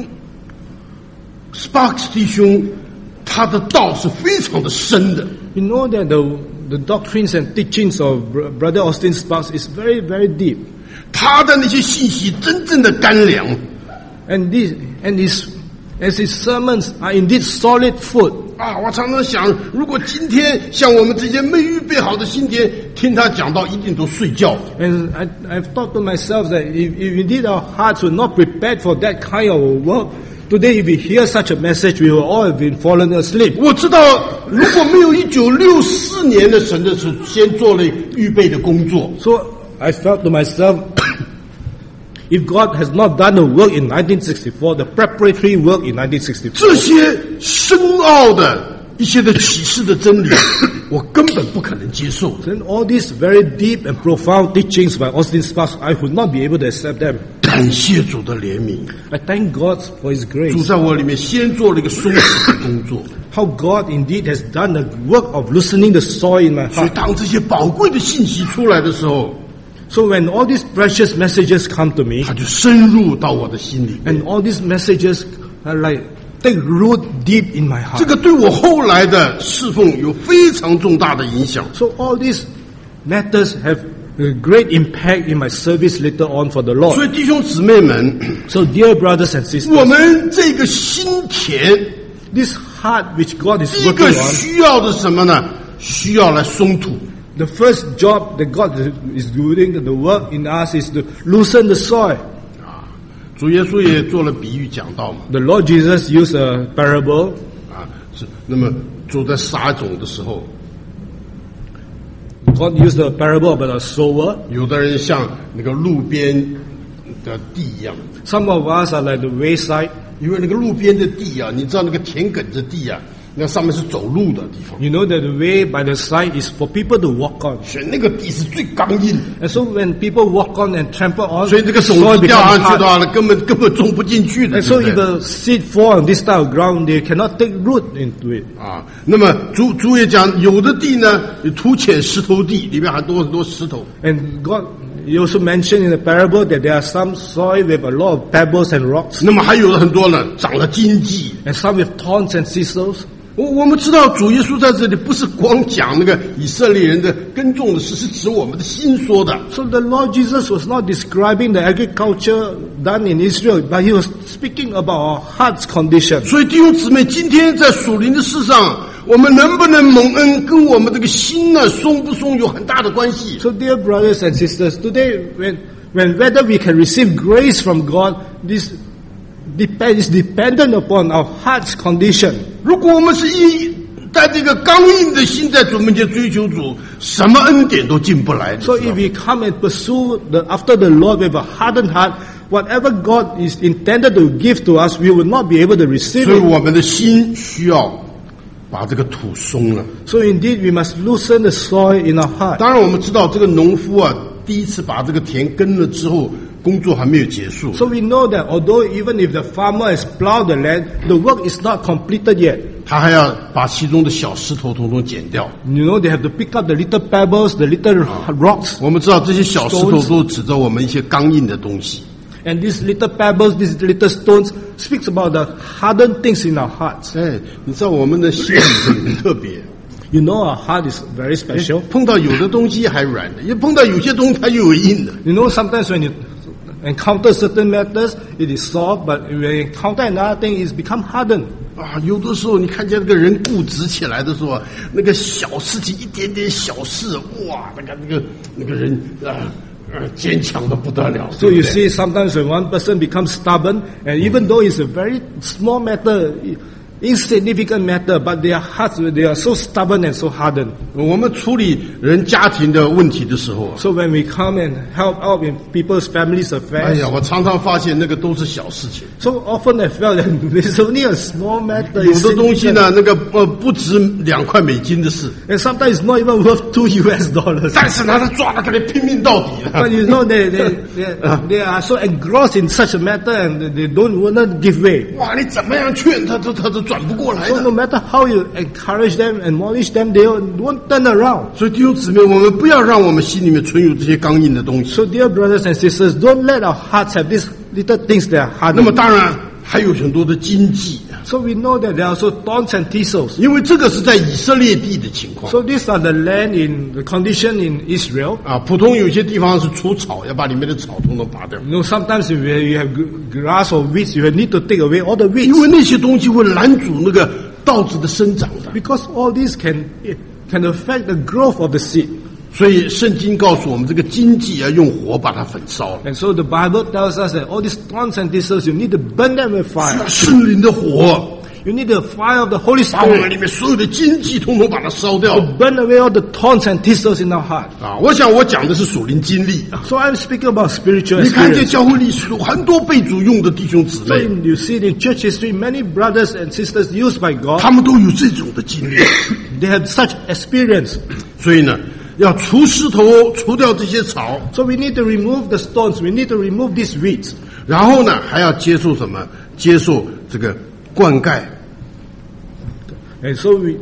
，Sparks 弟兄他的道是非常的深的。 You know that the doctrines and teachings of Brother Austin Sparks is very, very deep. 他的那些信息真正的干粮， And his sermons are indeed solid food. 啊！我常常想，如果今天像我们这些没预备好的心田，听他讲到，一定都睡觉。 And I've thought to myself that if indeed our hearts were not prepared for that kind of work, today if we hear such a message, we will all have been fallen asleep. 我知道，如果没有1964年的神的时候，先做了预备的工作， So I felt to myself, if God has not done the work in 1964, the preparatory work in 1964, 这些深奥的一些的启示的真理，我根本不可能接受。 then all these very deep and profound teachings by Austin Sparks, I would not be able to accept them. 感谢主的怜悯， I thank God for His 主 grace. 在我里面先做了一个松弛的工作， How God indeed has done the work of loosening the soil in my 所以 heart. 当这些宝贵的信息出来的时候， So when all these precious messages come to me, 它就深入到我的心里面。 and all these messages are like take root deep in my 这 heart. 个对我后来的侍奉有非常重大的影响。 So all these matters have a great impact in my service later on for the 所 Lord. 以弟兄姊妹们， So dear brothers and sisters, 我们这个心田， this heart which God is 第一个 working on, 需要的是什么呢？需要来松土。 the first job that God is doing, the work in us is to loosen the soil. 主耶稣也做了比喻讲道嘛， The Lord Jesus used a parable. 是那么主在撒种的时候， God used a parable about a sower. 有的人像那个路边的地一样， Some of us are like the wayside. 因为那个路边的地啊，你知道那个田埂子地啊， 那上面是走路的地方， You know that the way by the side is for people to walk on. 所以那个地是最刚硬的， And so when people walk on and trample on, 所以这个 soil 手机掉 becomes 上去的 hard. 话呢，根本种不进去的。 And so 对 if 不对 a seed fall on this type of ground, they cannot take root into it. 啊，那么主也讲，有的地呢土浅石头地，里面还多很多石头。 And God, He also mentioned in the parable that there are some soil with a lot of pebbles and rocks, 那么还有的很多呢，长了荆棘。 and some with thorns and thistles. 我们知道主耶稣在这里不是光讲那个以色列人的耕种的事，是指我们的心说的。 So the Lord Jesus was not describing the agriculture done in Israel, but He was speaking about our heart's condition. 所以弟兄姊妹，今天在属灵的事上，我们能不能蒙恩，跟我们这个心呢松不松有很大的关系。 So dear brothers and sisters, today when whether we can receive grace from God, this is dependent upon our heart's condition. 如果我们是带这个刚硬的心在主面前追求主，什么恩典都进不来的。 So if we come and pursue after the Lord with a hardened heart, whatever God is intended to give to us, we will not be able to receive 所以 it. 我们的心需要把这个土松了。 So indeed, we must loosen the soil in our heart. 当然，我们知道这个农夫啊，第一次把这个田耕了之后，工作还没有结束。 So we know that although even if the farmer has plowed the land, the work is not completed yet. 他还要把其中的小石头统统剪掉。 You know, they have to pick up the little pebbles, the little rocks. 我们知道这些小石头都指着我们一些刚硬的东西。 And these little pebbles, these little stones, speaks about the hardened things in our hearts. 哎，你知道我们的心很特别， You know, our heart is very special. 碰到有的东西还软的，也碰到有些东西它又有硬的。 You know, sometimes when you encounter certain matters, it is soft, but when you encounter another thing, it's become hardened. 啊，有的时候你看见那个人固执起来的时候，那个小事情一点点小事，哇，那个人坚强的不得了。 So 对 you 不对 see, sometimes when one person becomes stubborn, and even though it's a very small matter, insignificant matter, but their hearts, they are so stubborn and so hardened. 我们处理人家庭的问题的时候啊， So when we come and help out in people's families' 哎 affairs, 呀，我常常发现那个都是小事情。 so often I felt that it's only a small matter. 有的东西 insignificant. 呢，那个不值2块美金的事， And sometimes it's not even worth $2 US. 但是呢，他抓了，他得拼命到底 But you know, they are so engrossed in such a matter and they don't want to give way. 哇，你怎么样劝他都转不过来 So 的。 no matter how you encourage them, admonish them, they won't turn around. 所以弟兄姊妹，我们不要让我们心里面存有这些刚硬的东西。 So dear brothers and sisters, don't let our hearts have these little things that are 那么 hardened. 当然还有很多的经济， So we know that there are also thorns and thistles. 因为这个是在以色列地的情况 So these are the land in the condition in Israel. 啊。普通有些地方是除草，要把里面的草统统拔掉， You know, sometimes if you have grass or weeds, you need to take away all the 因 weeds. 为那些东西会拦阻那个稻子的生长的。 Because all these can affect the growth of the seed. 所以圣经告诉我们，这个经济要用火把它焚烧了， And so the Bible tells us that all these thorns and thistles, you need to burn them with fire. 圣灵的火 You need the fire of the Holy 把我们 Spirit 里面所有的经济统统把它烧掉 to burn away all the thorns and thistles in our heart. 啊！我想我讲的是属灵经历啊。 So I'm speaking about spiritual 你看见 experience. 教会历史中很多被主用的弟兄姊 So 妹， you see in church history, many brothers and sisters used by God, 他们都有这种的经历。 they have such experience. 所以呢，要除石头，除掉这些草， So we need to remove the stones. We need to remove these weeds. 然后呢，还要接受什么？接受这个灌溉， And so we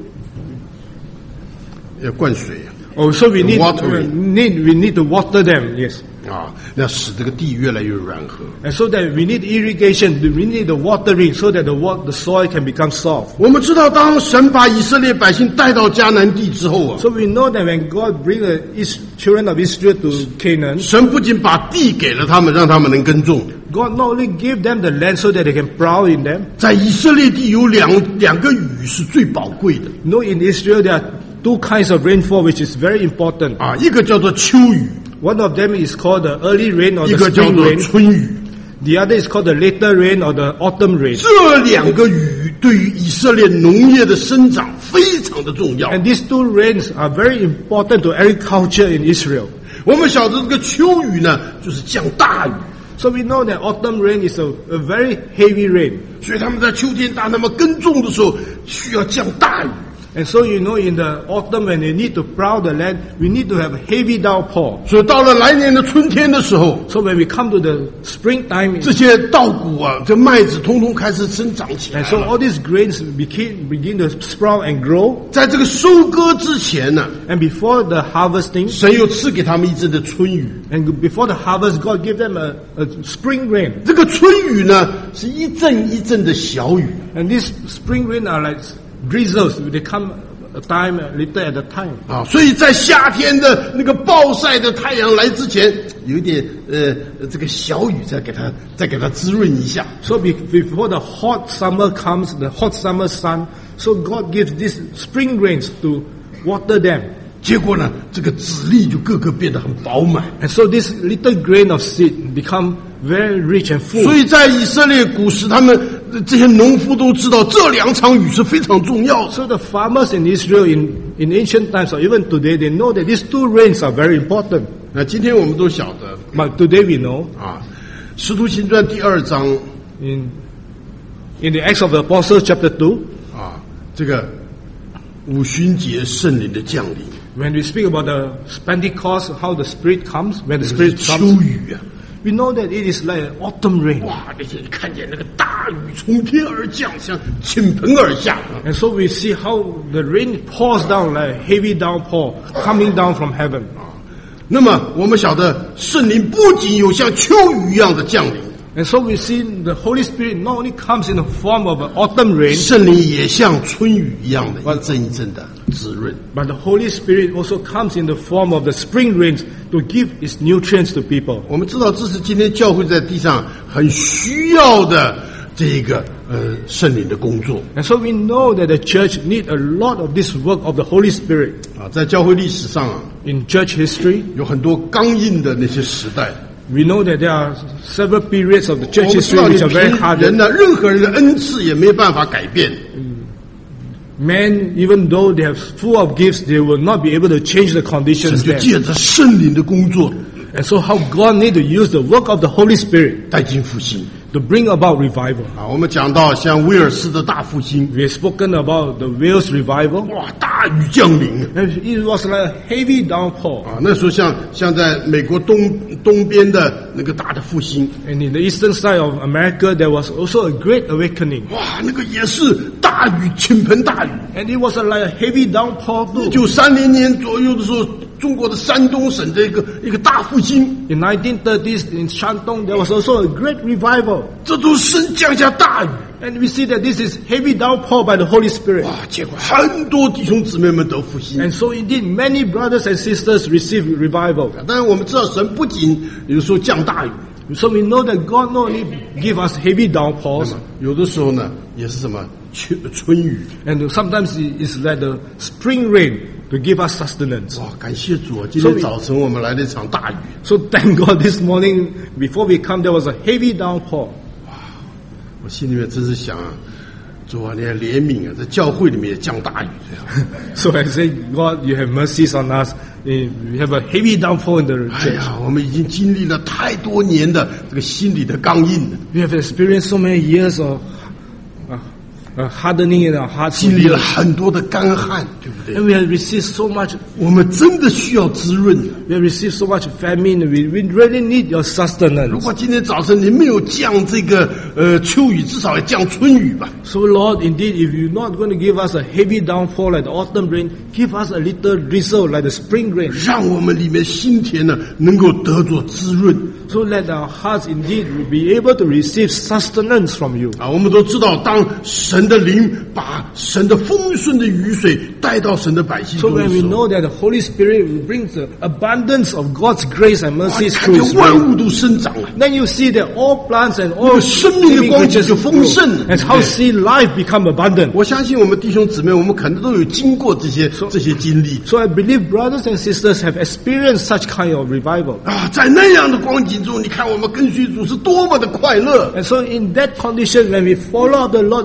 要灌水 so we need Watering. we need to water them. Yes. 啊，要使这个地越来越软和。 And so that we need irrigation. We need the watering so that the soil can become soft. 我们知道，当神把以色列百姓带到迦南地之后啊， So we know that when God bring the children of Israel to Canaan, 神不仅把地给了他们，让他们能耕种， God not only gave them the land so that they can plow in them. 在以色列地有两个雨是最宝贵的 You know, in Israel there are two kinds of rainfall which is very important. 啊，一个叫做秋雨， One of them is called the early rain or 一 the 个叫 spring 做 rain. 春雨。 The other is called the later rain or the autumn rain. 这两个雨对于以色列农业的生长非常的重要。 And these two rains are very important to agriculture in Israel. 我们晓得这个秋雨呢，就是降大雨。 So we know that autumn rain is a very heavy rain. 所以他们在秋天当他们耕种的时候，需要降大雨。 And so you know in the autumn when they need to plow the land, we need to have a heavy downpour. 所以到了来年的春天的时候， So when we come to the springtime, 这些稻谷啊，这麦子通通开始生长起来 and so 了。 all these grains begin to sprout and grow. 在这个收割之前呢， And before the harvesting, 神又赐给他们一阵的春雨。 and before the harvest, God gave them a spring rain. 这个春雨呢，是一阵一阵的小雨。 And these spring rain are like drizzles. They come a time, a little at a time. 啊，所以在夏天的那个暴晒的太阳来之前，有一点这个小雨再给它滋润一下。 So before the hot summer comes, the hot summer sun, so God gives these spring rains to water them. 结果呢，这个籽粒就个个变得很饱满。 And so this little grain of seed become very rich and full. 所以在以色列古时，他们这些农夫都知道，这两场雨是非常重要的。 So the farmers in Israel in ancient times or even today, they know that these two rains are very important. 那今天我们都晓得 But today we know 啊，《使徒行传》第2章 in the Acts of the Apostles chapter 2, 啊，这个五旬节圣灵的降临， when we speak about the Pentecost, how the Spirit comes, when the 是 Spirit 秋 comes, 雨啊！ we know that it is like an autumn rain. 哇，那些你看见那个大雨从天而降，像倾盆而下啊！ And so we see how the rain pours down like a heavy downpour coming down from heaven. 那么我们晓得，圣灵不仅有像秋雨一样的降临， And so we see the Holy Spirit not only comes in the form of an autumn rain, 圣灵也像春雨一样的一阵一阵的滋润。 but the Holy Spirit also comes in the form of the spring rains to give its nutrients to people. 我们知道，这是今天教会在地上很需要的这个圣灵的工作 And so we know that the church needs a lot of this work of the Holy Spirit. 啊。在教会历史上啊， In church history, 有很多刚硬的那些时代。 we know that there are several periods of the 我 church 们知 history 道，你 which are very 凭 hard. 人的任何人的恩赐也没有办法改变。 Men, even though they have full of gifts, they will not be able to change the 神 conditions 就 there. 借着圣灵的工作 And so how God need to use the work of the Holy Spirit 带进复兴 to bring about revival. 啊。我们讲到像威尔斯的大复兴， We have spoken about the Wales revival. 哇，大雨降临 And it was like a heavy downpour. 啊。那时候像在美国东边的那个大的复兴， And in the eastern side of America, there was also a great awakening. 哇，那个也是大雨倾盆大雨。 And it was like a heavy downpour too. 1930年左右的时候，中国的山东省的一个大复兴， In 1930s, in Shandong, there was also a great revival. 这都是神降下大雨。 And we see that this is heavy downpour by the Holy Spirit. 哇，结果很多弟兄姊妹们得复兴。 And so indeed, many brothers and sisters receive revival. 当然，我们知道神不仅有时候降大雨， So we know that God not only give us heavy downpours, 有的时候呢也是什么春雨。 and sometimes it's like the spring rain to give us sustenance. 哇，感谢主啊！今天早晨我们来了一场大雨， So thank God this morning, before we come, there was a heavy downpour. 我心里面真是想啊，主啊，你要怜悯啊，在教会里面也降大雨这样。 So I say, God, you have mercies on us. We have a heavy downpour in the 哎 church. 呀，我们已经经历了太多年的这个心理的刚硬了， We have experienced so many years of hardening in our hearts. 经历了很多的干旱，对不对？ And we have received so much. 我们真的需要滋润的。 We have received so much famine. We really need your 如 sustenance. 果今天早晨你没有降这个秋雨，至少要降春雨吧。 So Lord, indeed, if you're not going to give us a heavy downpour like the autumn rain, give us a little drizzle like the spring rain. 让我们里面心田呢能够得着滋润 So let our hearts indeed be able to receive sustenance from you. 啊！我们都知道，当神的灵把神的丰顺的雨水带到神的百姓 So 中的 when we 时候， know that the Holy Spirit will bring the abundance of God's grace and 哇， mercies 看 through His 见万 rain, 物都生长了， then you see that all plants and all 生命的 living 光景 creatures 就丰盛了。 and how see life become abundant. 我相信我们弟兄姊妹，我们可能都有经过这些经历 So I believe brothers and sisters have experienced such kind of revival. 啊！在那样的光景中，你看我们跟随主是多么的快乐 And so in that condition, when we follow the Lord, is full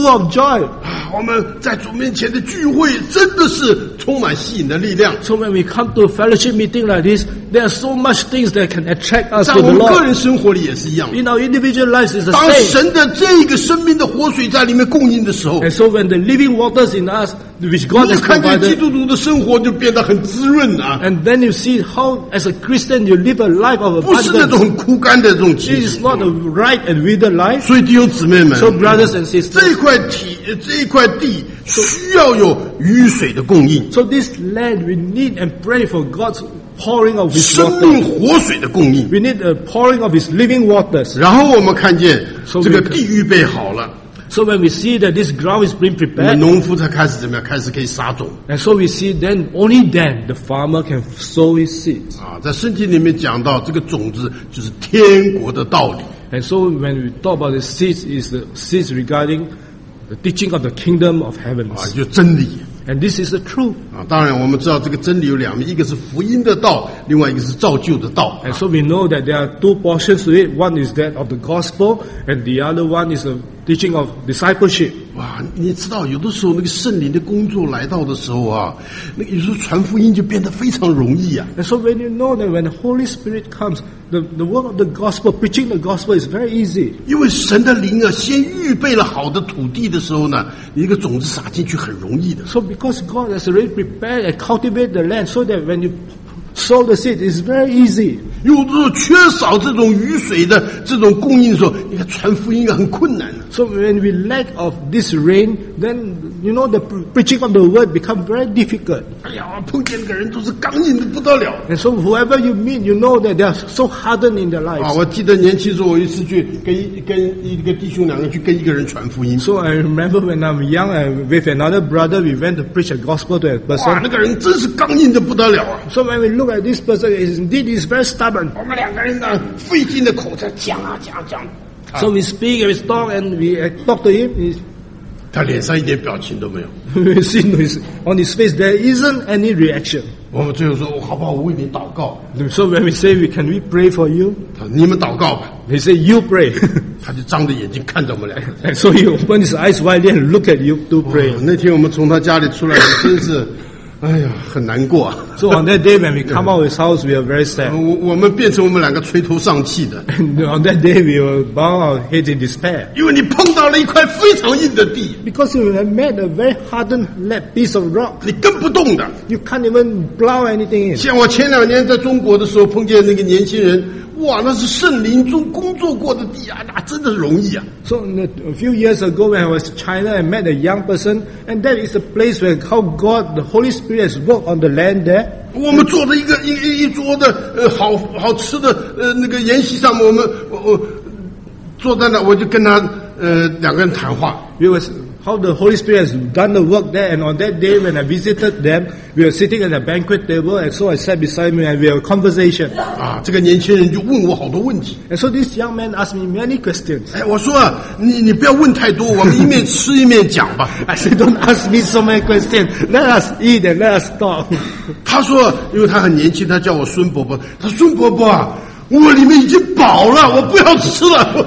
of joy. 我们在主面前的聚会真的是充满吸引的力量。 So when we come to a fellowship meeting like this, there are so much things that can attract us 在 to 我 the 们个 Lord. 人生活里也是一样。 In our individual lives, it's the 当 same. 神的这个生命的活水在里面供应的时候， And so when the living waters in us, which God 你 has 看见基 provided, 督徒的生活就变得很滋润啊， and then you see how, as a Christian, you live a life of 不是那种 abundance. 很枯干的这种情 It is 形。 not a ripe and withered life. 所以弟兄姊妹们， So brothers and 这 sisters, 一块地需要有雨水的供应， so this land, we need and pray for God's pouring of His 生 water. 命活水的供应。 We need a pouring of His living waters. 然后我们看见 So 这个 we- 地预备好了， So when we see that this ground is being 我们 prepared, 农夫才开始怎么样？开始可以撒种 and so we see then, only then, the farmer can sow his seeds. 啊。在圣经里面讲到，这个种子就是天国的道理。 And so when we talk about the seeds, is the seeds regarding the teaching of the kingdom of 啊， heavens. 就真理 And this is the truth. 啊。当然，我们知道这个真理有两面，一个是福音的道，另外一个是造就的道。 And so we know that there are two portions to it. One is that of the gospel, and the other one is the teaching of discipleship. 哇，你知道，有的时候那个圣灵的工作来到的时候啊，那个有时候传福音就变得非常容易啊。 And so when you know that when the Holy Spirit comes, the work of the gospel, preaching the gospel is very easy. 因为神的灵啊，先预备了好的土地的时候呢，你一个种子撒进去很容易的。 So because God has already prepared and cultivated the land, so that when you sow the seed, it's very easy. 有的时候缺少这种雨水的这种供应的时候，你看传福音很困难的。 So when we lack of this rain, then you know the preaching of the word become very difficult. 哎呀，碰见那个人都是刚硬的不得了。 And so whoever you meet, you know that they are so hardened in their 啊， lives. 我记得年轻时候，我有一次去跟一个弟兄两个去跟一个人传福音， So I remember when I'm young, with another brother, we went to preach the gospel to a 哇， person. 那个人真是刚硬的不得了啊！ So when we look at this person, indeed he's very stubborn. 我们两个人呢，费尽了口才讲啊讲讲， So we speak and we talk and we talk to him. 他脸上一点表情都没有。 We see on his face there isn't any reaction. 我们最后说，好不好？我为你祷告。 So when we say, can we pray for you? 他说你们祷告吧。 He say, you pray. 他就张着眼睛看着我们两个。 And so he opened his eyes widely and looked at you to pray. 那天我们从他家里出来，真是，哎呀，很难过啊。 So on that day when we come out of his house, we are very sad. 我们变成我们两个垂头丧气的， And on that day we will bow our heads in despair. 因为你碰到了一块非常硬的地， Because you have met a very hardened piece of rock. 你跟不动的。 You can't even plow anything in. 像我前2年在中国的时候碰见那个年轻人，哇，那是圣灵中工作过的地啊，那真的容易啊。 So a few years ago when I was in China, I met a young person, and that is the place where how God, the Holy Spirit has worked on the land there. 我们做了一桌的好吃的那个筵席上面，我坐在那，我就跟他两个人谈话。 We was how the Holy Spirit has done the work there, and on that day when I visited them, we were sitting at a banquet table, and so I sat beside me and we had a conversation. 啊，这个年轻人就问我好多问题。 And so this young man asked me many questions. 哎，我说啊，你不要问太多，我们一面吃一面讲吧。 I said, don't ask me so many questions. Let us eat and let us talk. 他说，因为他很年轻，他叫我孙伯伯。他说孙伯伯啊，我里面已经饱了，我不要吃了。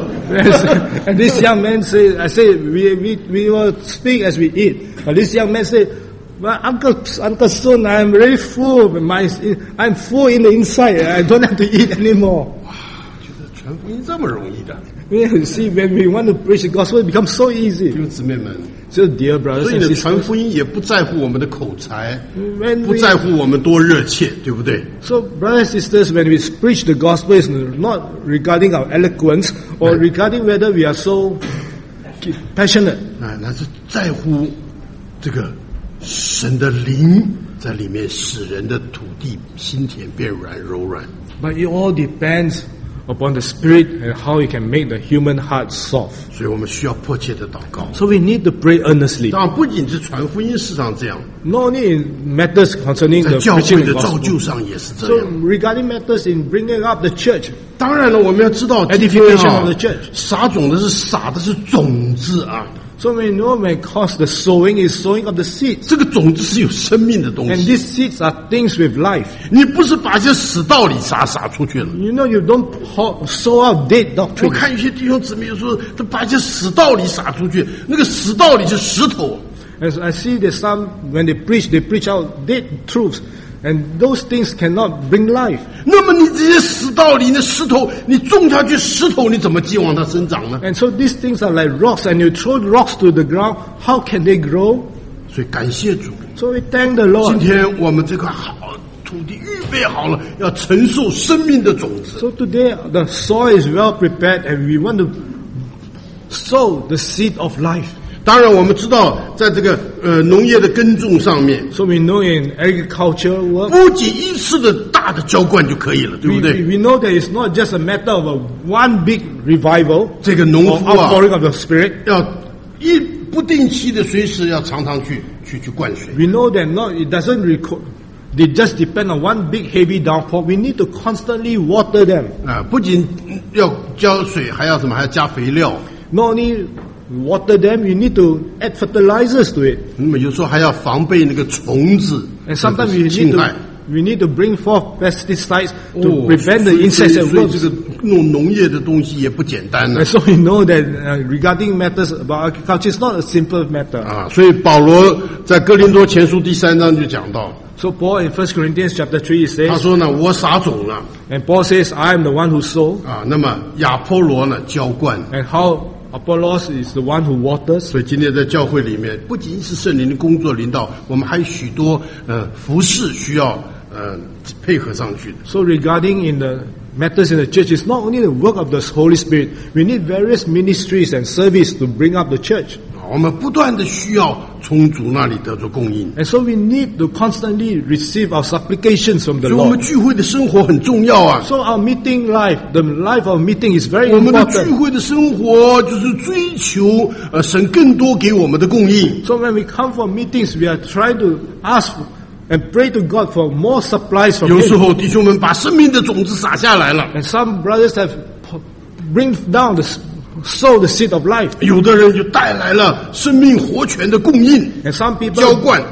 And this young man said, I said, we will speak as we eat. But this young man said, well, Uncle Sun, I'm very full. I'm full in the inside. I don't have to eat anymore. 觉得传福音这么容易的， You see, when we want to preach the gospel, it becomes so 弟 easy. 兄姊妹们。 So, dear brothers 所以 and 呢，传 sisters, 福音也不在乎我们的口才， when 不 we, 在乎我们多热切，对不对？ so brothers and sisters, when we preach the gospel, it's not regarding our eloquence or regarding whether we are so passionate. 啊，那是在乎这个神的灵在里面使人的土地心田变软柔软。 But it all depends upon the Spirit and how it can make the human heart soft. 所以我们需要迫切的祷告。 So we need to pray earnestly. 当然，不仅是传福音事上这样， Not only in matters concerning 在 the 教 preaching 会的 of 造就 gospel. 上也是这 So 样。 regarding matters in bringing up the church, 当然了，我们要知道 edification of the church. 撒种的是撒的是种子啊， So we know when cause the sowing is sowing of the seeds. 这个种子是有生命的东 And 西。 these seeds are things with life. 你不是把一些死道理撒出去了， You know, you don't sow out dead 我 doctrine. 看有些弟兄姊妹有时候他把一些死道理撒出去，那个死道理是石头。 As I see that some, when they preach out dead truths, and those things cannot bring life. 那么你这些死道理，那石头，你种下去石头，你怎么寄望它生长呢？ And so these things are like rocks, and you throw rocks to the ground, how can they grow? 所以感谢主， So we thank the 今 Lord. 天我们这块好土地预备好了，要承受生命的种子。 So today the soil is well prepared, and we want to sow the seed of life. 当然，我们知道，在这个农业的耕种上面， So we know in agricultural work, 不仅一次的大的浇灌就可以了，对不 we 对？ know that it's not just a matter of one big revival 这个农 or 夫啊， outpouring of the Spirit. 要不定期的，随时要常常去灌水。 We know that it doesn't they just depend on one big heavy downpour. We need to constantly water them. 啊，不仅要浇水，还要什么？还要加肥料。 Not only water them, you need to add fertilizers to it. 那么有时候还要防备那个虫子 And sometimes 侵害。 we need to bring forth pesticides 哦 to prevent the 所以 insects and 所以这 worms. 个弄农业的东西也不简单呢 And so we know that regarding matters about agriculture, it's not a simple matter. 啊！所以保罗在哥林多前书第3章就讲到， So Paul in 1 Corinthians chapter 3 he 他 says, 说呢，我撒种了 and Paul says, I am the one who sow, 啊，那么亚波罗呢浇灌。 and how Apollos is the one who waters. 所以今天在教会里面，不仅是圣灵的工作领导，我们还有许多服事需要配合上去的。 So regarding in the matters in the church, it's not only the work of the Holy Spirit. We need various ministries and service to bring up the church. 我们不断的需要从主那里得着供应， And so we need to constantly receive our supplications from the 所以我们 Lord. 聚会的生活很重要啊。 So our meeting life, the life of meeting is very 我们的聚 important. 会的生活就是追求神更多给我们的供应。 So when we come for meetings, we are trying to ask and pray to God for more supplies from 有时 Him. 候弟兄们把生命的种子撒下来了， And some brothers have bring down sow the seed of life. 有的人就带来了生命活泉的供应 And some 浇 people 灌。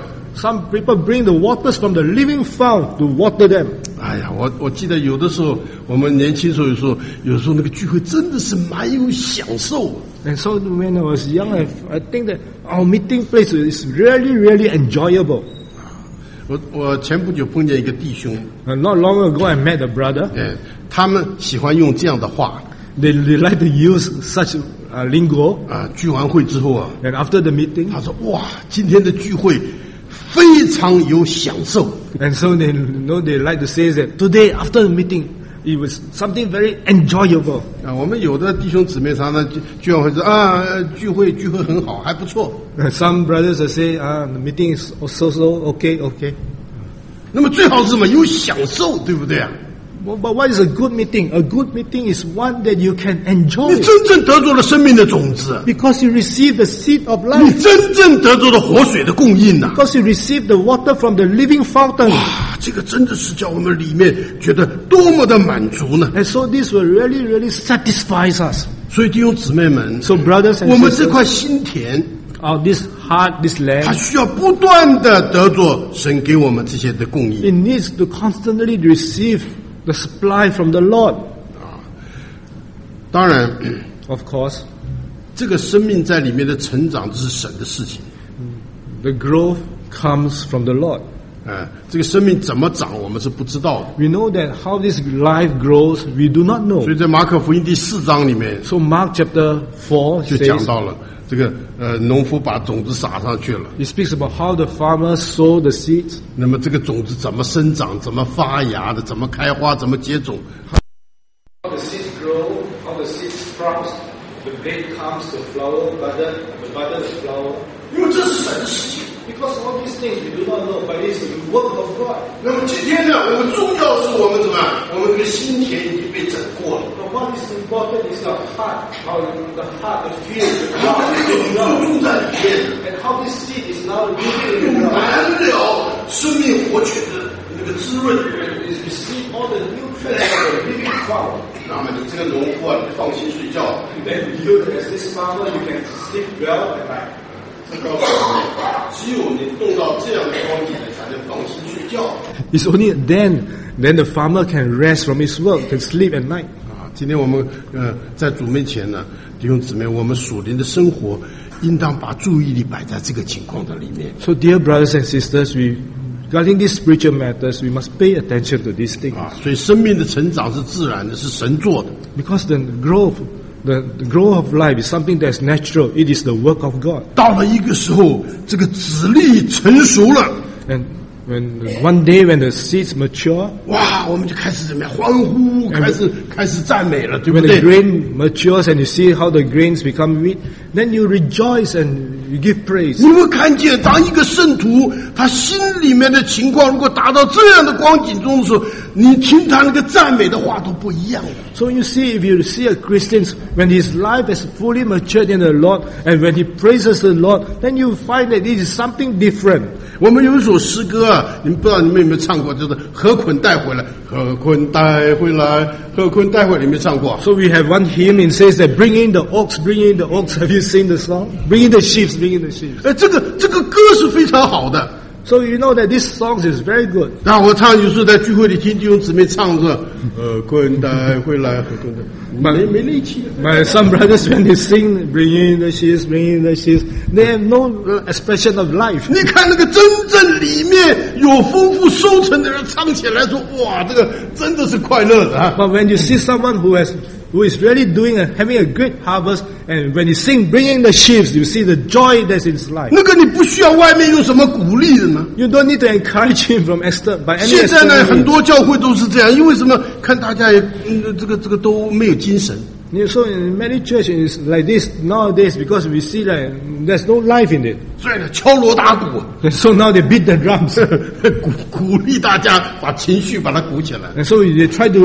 bring the waters from the living fount to water them. 哎呀，我记得有的时候，我们年轻时候有时候那个聚会真的是蛮有享受。 And so when I was young, I think that our meeting place is really, really enjoyable. 我前不久碰见一个弟兄， Not long ago, I met a brother. 他们喜欢用这样的话 They like to use such lingo. 啊，聚完会之后啊， And after the meeting, 他说：“哇，今天的聚会非常有享受。 and so they like to say that today after the meeting, it was something very enjoyable. ” 啊，我们有的弟兄姊妹常常聚完会说啊，聚会很好，还不错。 Some brothers will say, the meeting is so, okay. 那么最好是什么？有享受，对不对啊？ But what is a good meeting? A good meeting is one that you can enjoy 你真正得着了生命的种子， because you receive the seed of 你 life, 真正得着了活水的供应呐、 because you receive the water from the living fountain. 啊，这个真的是叫我们里面觉得多么的满足呢！ And so this will really, really satisfies us. 所以弟兄姊妹们， So brothers and 我们这 sisters, 块心田， this heart, this 它 land, 需要不断的得着神给我们这些的供应。 it needs to constantly receive the supply from the Lord. 当然， Of course, 这个生命在里面的成长，这是神的事情。 the growth comes from the Lord. 这个生命怎么长，我们是不知道的。 We know that how this life grows, we do not know. 所以在马可福音第4章里面 So Mark chapter 4 就讲 says, 到了这个农夫把种子撒上去了， it speaks about how the farmers sow the seeds, 那么这个种子怎么生长，怎么发芽的，怎么开花，怎么结种， how the seeds grow, how the seeds sprouts, the blade comes to flower, the butter is flower. 因为这是神的事情。 Because all these things we do not know, but it is the work of God. 那么今天呢，我们重要是我们怎么样？我们这个心田已经被整过了， But what is important is the heart, how the heart, the feel, the 把这个种子种在里面， and how this seed is now rooted in the 充 ground. 满了生命活泉的那个滋润。 Is receive all the nutrients of the living flower. 那么你这个农夫啊，你放心睡觉。 Then you, as this farmer, you can sleep well at night. 这告诉我们，只有你动到这样的光景，才能放心睡觉。 It's only then the farmer can rest from his work, can sleep at night. 今天我们在主面前呢，弟兄姊妹，我们属灵的生活应当把注意力摆在这个情况的里面。 So, dear brothers and sisters, regarding these spiritual matters, we must pay attention to these things. 所以生命的成长是自然的，是神做的。 Because the growth of life is something that's natural. It is the work of God. 到了一个时候，这个籽粒成熟了， And one day when the seeds mature, 哇，我们就开始怎么样欢呼，开始赞美了，对不 when the 对？ grain matures and you see how the grains become wheat, then you rejoice and you give praise. 你会看见，当一个圣徒他心里面的情况如果达到这样的光景中的时候，你听他那个赞美的话都不一样的。 So you see, if you see a Christian, when his life has fully matured in the Lord, and when he praises the Lord, then you find that it is something different. 我们有一首诗歌啊，你们不知道你们有没有唱过，就是何捆带回来，何捆带回来，何捆带回来，你有没有唱过？ So we have one hymn, it says that bring in the ox, bring in the ox. Have you seen the song? Bring in the sheep, bring in the sheep. 这个歌是非常好的。 So you know that this song is very good. 那我唱有时候在聚会里听弟兄姊妹唱着，何捆带回来，何捆带，没力气。 My some brothers, when they sing, bring in the sheep, bring in the sheep, they have no expression of life. 你看那个真正里面有丰富收成的人唱起来说，哇，这个真的是快乐的啊！ But when you see someone who is really having a great harvest, and when he sing, bringing the sheep, you see the joy that's in his life. 那个你不需要外面有什么鼓励的呢？ You don't need to encourage him by any 现在呢， external 很 means. 多教会都是这样，因为什么？看大家也这个都没有精神。 So in many churches it's like this nowadays because we see that there's no life in it. 所以呢，敲锣打鼓， And so now they beat the drums. 鼓励大家把情绪把它鼓起来。 And so they try to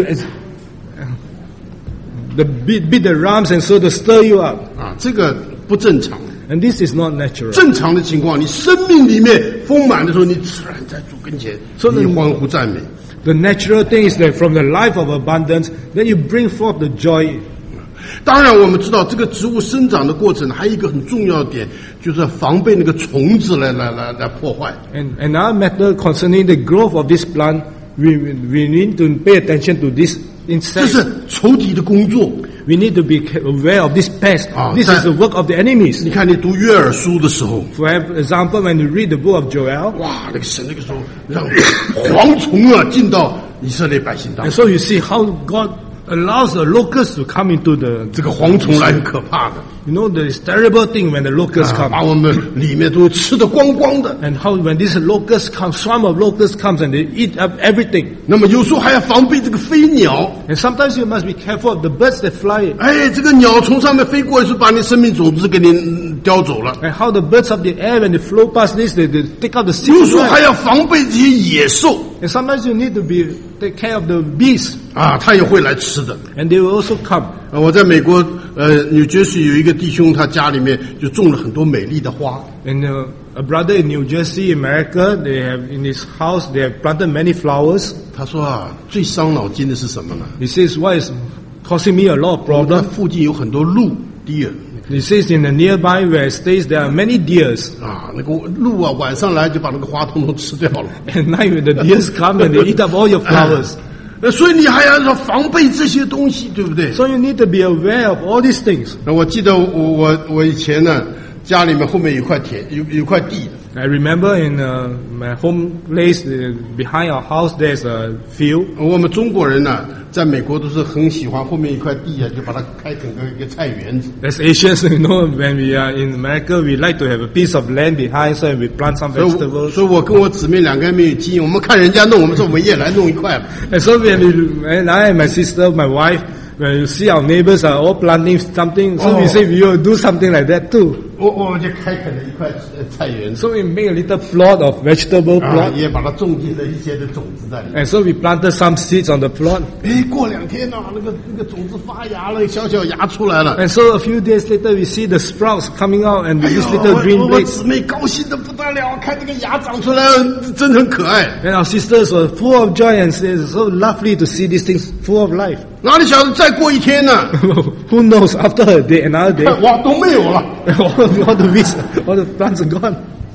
beat the drums and so to stir you up. 啊，这个不正常。 And this is not natural. 正常的情况，你生命里面丰满的时候，你自然在主跟前，你欢呼赞美。 The natural thing is that from the life of abundance, then you bring forth the joy. 当然，我们知道这个植物生长的过程，还有一个很重要的点，就是要防备那个虫子来破坏。 And another matter concerning the growth of this plant, we need to pay attention to this 这 insect. 是仇敌的工作。 We need to be aware of this pest. This is the work of the enemies. 你看，你读约珥书的时候， For example, when you read the book of Joel, 哇，那个神那个时候让蝗虫啊进到以色列百姓当 and 中， so you see how God allows the locusts to come into the. 这个蝗虫来很可怕的， You know, this terrible thing when the locusts 把 come. 我们里面都吃得光光的。 And how when this locust comes, swarm of locusts comes and they eat up everything. 那么有时候还要防备这个飞鸟， And sometimes you must be careful of the birds that fly. 哎，这个鸟从上面飞过来，是把你生命种子给你叼走了。 And how the birds of the air, when they flow past this, they take out the 有 seeds. 时候还要防备这些野兽 And sometimes you need to take care of the bees. 啊，它也会来吃的。 And they will also come. 我在美国纽约市有一个弟兄，他家里面就种了很多美丽的花。 And a brother in New Jersey, America, they have in his house, they have planted many flowers. 他说啊，最伤脑筋的是什么呢？ He says, what is causing me a lot of 我们 problem? 附近有很多鹿 deer He says in the nearby where it stays, there are many deers. 啊，那个鹿啊，晚上来就把那个花通通吃掉了。 At night when the deers come and they eat up all your flowers. 所以你还要防备这些东西，对不对？ So you need to be aware of all these things. 那我记得我以前呢，家里面后面有块田，有块地的。 I remember in my home place, behind our house, there's a field. 我们中国人呢，在美国都是很喜欢后面一块地啊，就把它开整个一个菜园子。 As Asians, you know, when we are in America, we like to have a piece of land behind, so we plant some 所 vegetables. 以我跟我姊妹两个人没有经验，我们看人家弄，我们说我们也来弄一块吧。 And so and I and my sister, my wife, when you see our neighbors are all planting something, so we say we will do something like that too. 我们就开垦了一块菜园子， So we make a little plot of vegetable 啊， plot. 也把它种进了一些的种子在里面。 And so we planted some seeds on the plot. 哎，过2天呢，那个种子发芽了，小芽出来了。 And so a few days later, we see the sprouts coming out and 哎 these 呦， little green 我 blades. 姊妹高兴的不得了，看这个芽长出来，真的很可爱。 And our sisters were full of joy and said, it's so lovely to see these things full of life. 哪里晓得再过1天呢， Who knows, after a day, another day, 哇，都没有了。 all the weeds, all the plants are gone.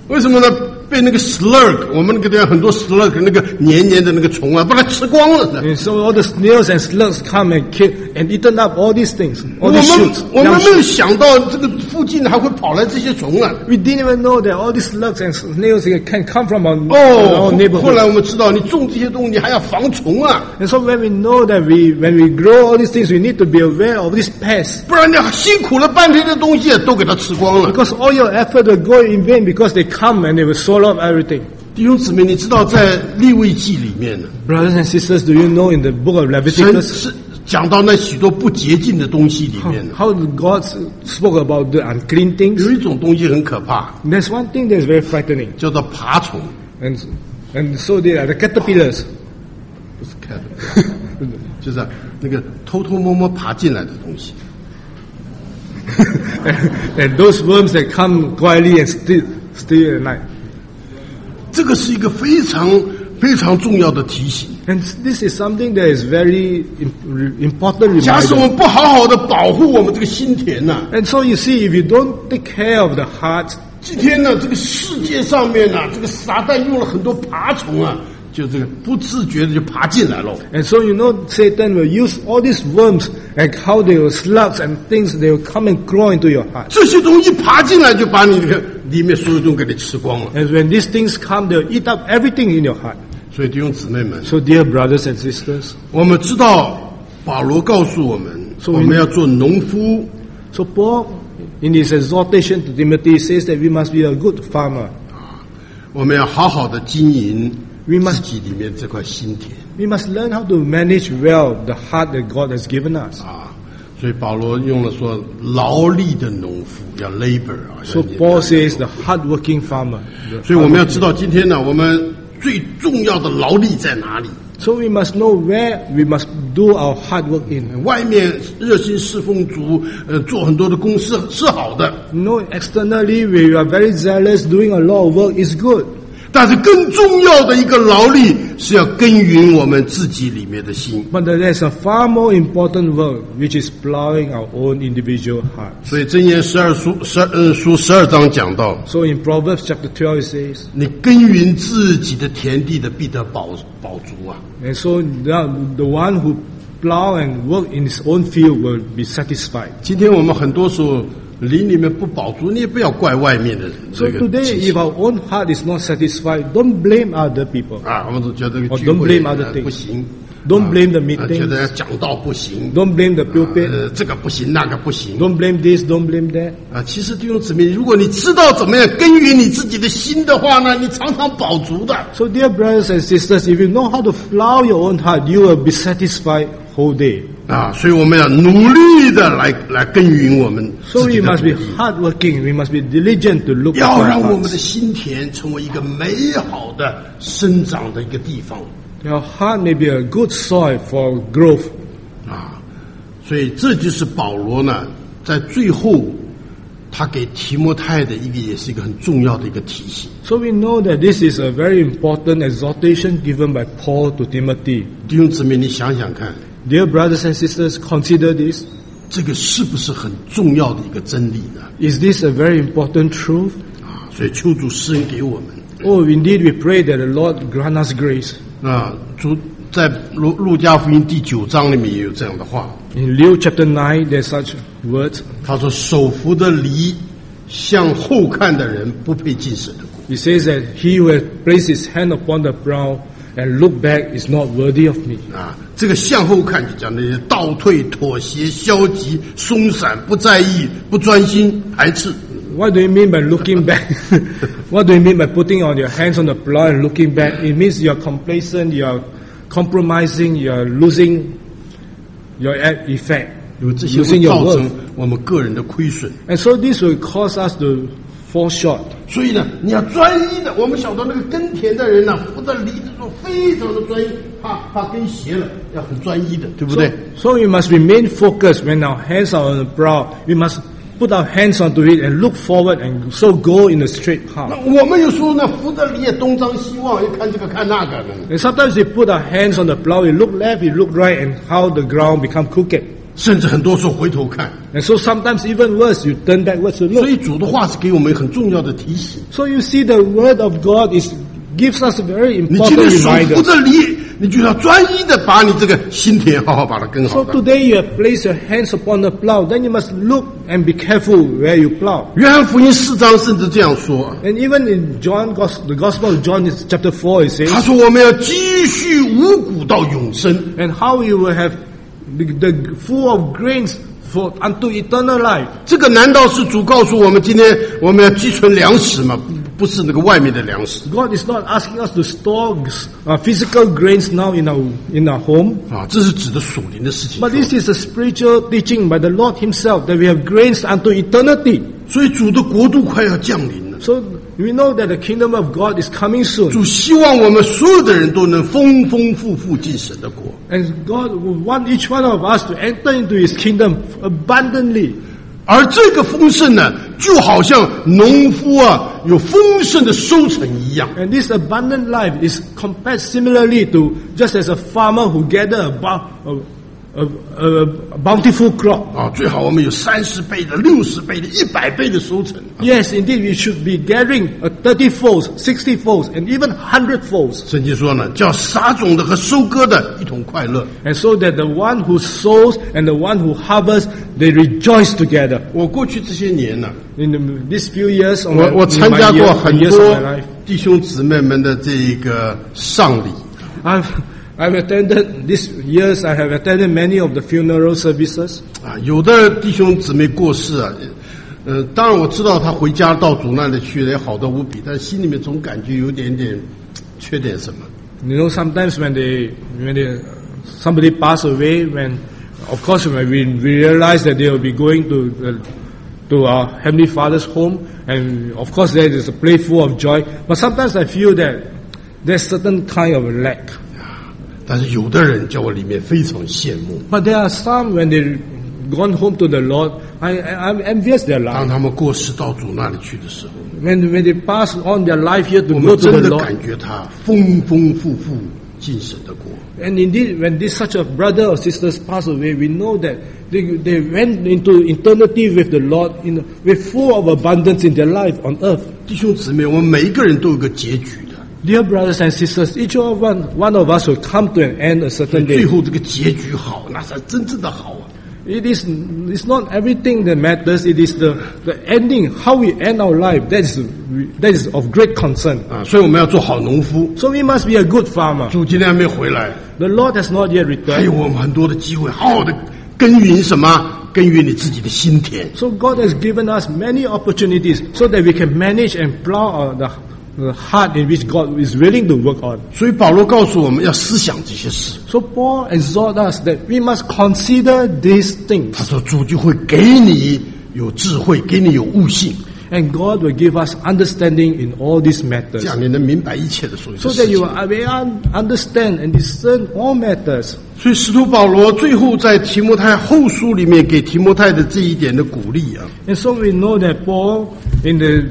为什么呢？被那个 slug， 我们那个地方很多 slug， 那个黏黏的那个虫啊，把它吃光了。 And so all the snails and slugs come and kill and eaten up all these things, 我 all 们 these shoots. 我们没有想到这个附近还会跑来这些虫啊。 We didn't even know that all these slugs and snails can come from our 后来 neighborhood. 我们知道，你种这些东西，你还要防虫啊， And so when we know that when we grow all these things, we need to be aware of these pests. 不然你辛苦了半天的东西都给它吃光了。 Because all your effort will go in vain because they come and they will swallow up everything. 弟兄姊妹，你知道在利未记里面呢， Brothers and sisters, do you know in the book of 神 Leviticus 是讲到那许多不洁净的东西里面呢， how God spoke about the unclean 有 things? 一种东西很可怕， There's one thing that's very frightening. 叫做爬虫。 And so they are the caterpillars. 不是看的，就是那个偷偷摸摸爬进来的东西。 And those worms that come quietly and steal at night. 这个是一个非常非常重要的提醒。 And this is something that is very important 假使我 reminder. 们不好好的保护我们这个心田呐、 And so you see, if you don't take care of the heart, 今天呢，这个世界上面呢，这个撒旦用了很多爬虫啊，就这个不自觉的就爬进来了。 and so you know Satan will use all these worms and how they will slugs and things, they will come and crawl into your heart. 这些东西爬进来，就把你这个里面所有东西给你吃光了。 And when these things come, they'll eat up everything in your heart. 所以弟兄姊妹们， So dear brothers and sisters, 我们知道保罗告诉我们， So 我们要做农夫。 so Paul, in his exhortation to Timothy, says that we must be a good farmer. 我们要好好的经营 We 自 must 己里面这块心田 we must learn how to manage well the heart that God has given us. 啊。所以保罗用了说劳力的农夫要 labor 啊。 So 要 Paul says the hardworking farmer. 所以我们要知道今天呢，我们最重要的劳力在哪里？ So we must know where we must do our hard work in. 外面热心侍奉主，做很多的公事是好的， No, externally we are very zealous, doing a lot of work is good. 但是更重要的一个劳力是要耕耘我们自己里面的心。 But there's a far more important work, which is plowing our own individual heart. 所以箴言书12章讲到， So in Proverbs chapter 12 it says, 你耕耘自己的田地的，必得饱足啊。 and so the one who plow and work in his own field will be satisfied. 今天我们很多时候灵里面不饱足，你也不要怪外面的人。 So 这个 today, 情 if 形 our own heart is not satisfied, don't blame other people. 啊，我们都觉得这个 Or 聚 don't 会 blame other things. 不行， Don't blame the 觉得 meetings. 讲道不行， Don't blame the pulpit. 这个不行，那个不行。 Don't blame this, don't blame that. 啊，其实弟兄姊妹，如果你知道怎么样耕耘你自己的心的话呢，你常常饱足的。 So dear brothers and sisters, if you know how to plow your own heart, you will be satisfied whole day. 啊，所以我们要努力的来耕耘我们 So 自己 we 的 must 土 be 地， hardworking. We must be diligent to look 要 at 让 our 我们的 hearts. 心田成为一个美好的生长的一个地方 Your heart may be a good soil for growth. 啊。所以这就是保罗呢，在最后他给提摩太的一个，也是一个很重要的一个提醒。 So we know that this is a very important exhortation given by Paul to Timothy. 弟兄姊妹，你想想看， Dear brothers and sisters, consider this. 这个是不是很重要的一个真理呢？ Is this a very important truth? 啊，所以求主施恩给我们。 Oh, indeed, we pray that the Lord grant us grace. 啊，主在路加福音第9章里面也有这样的话， In Luke chapter 9, there's such words. 他说：“手扶的犁，向后看的人不配进神的国。 He says that he who has placed his hand upon the plow and look back is not worthy of me. ” 啊，这个向后看就讲那些倒退、妥协、消极、松散、不在意、不专心、排斥。 What do you mean by looking back? What do you mean by putting on your hands on the plow and looking back? It means you are complacent, you are compromising, you are losing your effect, 因为这些 losing 会 your 造成 worth. 我们个人的亏损。 And so this will cause us to fall short. 所以呢，你要专一的。我们晓得那个耕田的人呢，扶着犁的时候非常的专一，怕跟斜了，要很专一的，对不对？ So we must remain focused when our hands are on the plow. We must put our hands onto it and look forward and so go in a straight 那 path. 我们有时候呢，扶着犁也东张西望，又看这个看那个的。 And sometimes we put our hands on the plow, we look left, we look right, and how the ground become crooked. 甚至很多时候回头看。 And so sometimes even worse, you turn backwards to 所 look. 以主的话是给我们很重要的提醒。 So you see the word of God gives us a very 你今 important 天手 reminder. 扶着犁，你就要专一的把你这个心田好好把它耕 So 好的。 today you have placed your hands upon the plow, then you must look and be careful where you plow. 约翰福音4章甚至这样说， And even in the Gospel of John, chapter 4, it 他 says, 说我们要积蓄五谷到永生。 and how you will have the full of grains unto eternal life. 这个难道是主告诉我们今天我们要积存粮食吗？不是那个外面的粮食 God is not asking us to store physical grains now in our home, 啊，这是指的属灵的事情。 but this is a spiritual teaching by the Lord Himself that we have grains unto eternity. 所以主的国度快要降临了。 So we know that the kingdom of God is coming soon. 主希望我们所有的人都能丰丰富富进神的国。 And God would want each one of us to enter into His kingdom abundantly. 而这个丰盛呢，就好像农夫啊有丰盛的收成一样。 And this abundant life is compared similarly to just as a farmer who gather a bountiful crop. 啊，最好我们有30倍的、60倍的、100倍的收成。 Yes, indeed, we should be gathering 30 folds, 60 folds, and even 100 folds. 圣经说呢，叫撒种的和收割的一同快乐。 And so that the one who sows and the one who harvests, they rejoice together. 我过去这些年呢， In these few years, 我参加过很 years of 多 my life, 弟兄姊妹们的这个丧礼。 I've attended, these years I have attended many of the funeral services. 啊，有的弟兄姊妹过世啊，当然我知道他回家到主那里去了，也好得无比，但是心里面总感觉有点缺点什么。 You know, sometimes when somebody pass away, of course when we realize that they will be going to our Heavenly Father's home, and of course there is a place full of joy. But sometimes I feel that there's certain kind of lack. 但是有的人叫我里面非常羡慕， But there are some when they gone home to the Lord, I'm envious their 当 life. 他们过世到主那里去的时候， When they pass on their life here to 我 go 们 to 真 the 的 Lord. 感觉他丰丰富富进神的国。 And indeed, when such a brother or sisters pass away, we know that they went into eternity with the Lord with full of abundance in their life on earth. 弟兄姊妹，我们每一个人都有个结局的， Dear brothers and sisters, each of one of us will come to an end a certain 最 day. 后这个结局好，那才真正的好啊！ It's not everything that matters. It is the ending, how we end our life. That is of great concern. 啊，所以我们要做好农夫。 So we must be a good farmer. 主今天还没回来， The Lord has not yet 还有 returned. 我们很多的机会，好好的耕耘什么？耕耘你自己的心田。 So God has given us many opportunities so that we can manage and plow the heart in which God is willing to work on. 所以保罗告诉我们要思想这些事。 So Paul exhorts us that we must consider these 他 things, 说主就会给你有智慧，给你有悟性， and God will give us understanding in all these 这 matters, 样你能明白一切的所有 so 的 that 事 you 情。 will understand and discern all matters. 所以使徒保罗最后在提摩太后书里面给提摩太的这一点的鼓励啊， And so we know that Paul in the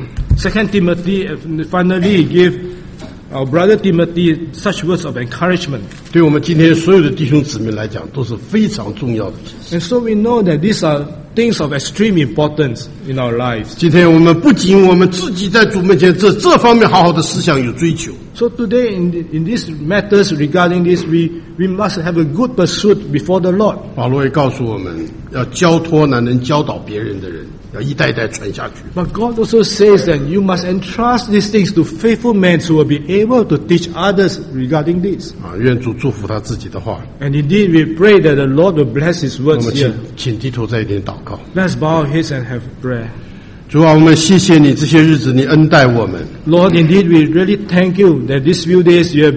2 Timothy finally gave our brother Timothy such words of encouragement. 对我们今天所有的弟兄姊妹来讲都是非常重要的提醒。 And so we know that these are things of extreme importance in our lives. 今天我们不仅我们自己在主面前这方面好好的思想有追求， So today in these matters regarding this, we must have a good pursuit before the Lord. 保罗也告诉我们要交托那能教导别人的人，要一代代传下去。 But God also says that you must entrust these things to faithful men who will be able to teach others regarding this. 啊，愿主祝福他自己的话。 And indeed, we pray that the Lord will bless His 我 words 们 here. 请低头再一点祷告。 Let's bow our heads and have prayer. 主啊，我们谢谢你这些日子你恩待我们， Lord, indeed, we really thank you that these few days you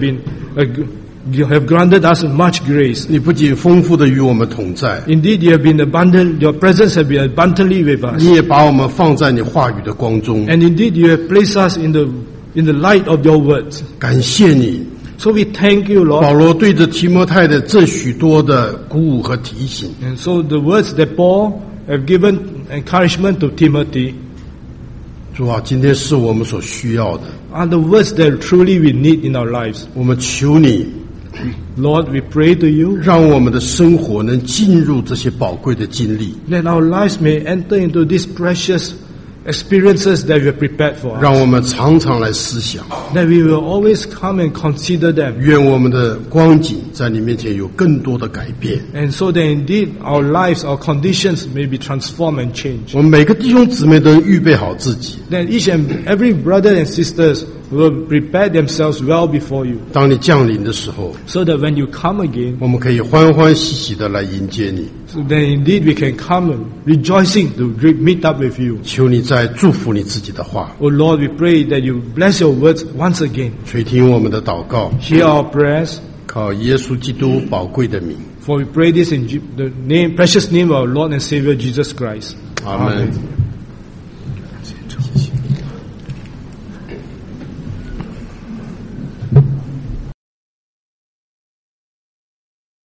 have granted us much grace. 你不仅丰富的与我们同在， Indeed, you have been abundant. Your presence has been abundantly with us. 你也把我们放在你话语的光中。 And indeed, you have placed us in the light of your words. 感谢你， So we thank you, 保 Lord. 罗对着提摩太的这许多的鼓舞和提醒， And so the words that Paul have given encouragement to Timothy 主啊，今天是我们所需要的。 are the words that truly we need in our lives. 我们求你 Lord, we pray to you 让我们的生活能进入这些宝贵的经历， that our lives may enter into these precious experiences that you have prepared for 让 us. 我们常常来思想， That we will always come and consider them. 愿我们的光景在你面前有更多的改变。 And so that indeed our lives, our conditions may be transformed and changed. 我们每个弟兄姊妹都能预备好自己， That each and every brother and sisters will prepare themselves well before you. 当你降临的时候， So that when you come again, 我们可以欢欢喜喜的来迎接你。 so then indeed we can come and rejoicing to meet up with you. 求你再祝福你自己的话， Oh Lord, we pray that you bless your words once again. 垂听我们的祷告， Hear our prayers, 靠耶稣基督宝贵的名， for we pray this in the name, precious name of our Lord and Savior Jesus Christ. 阿门。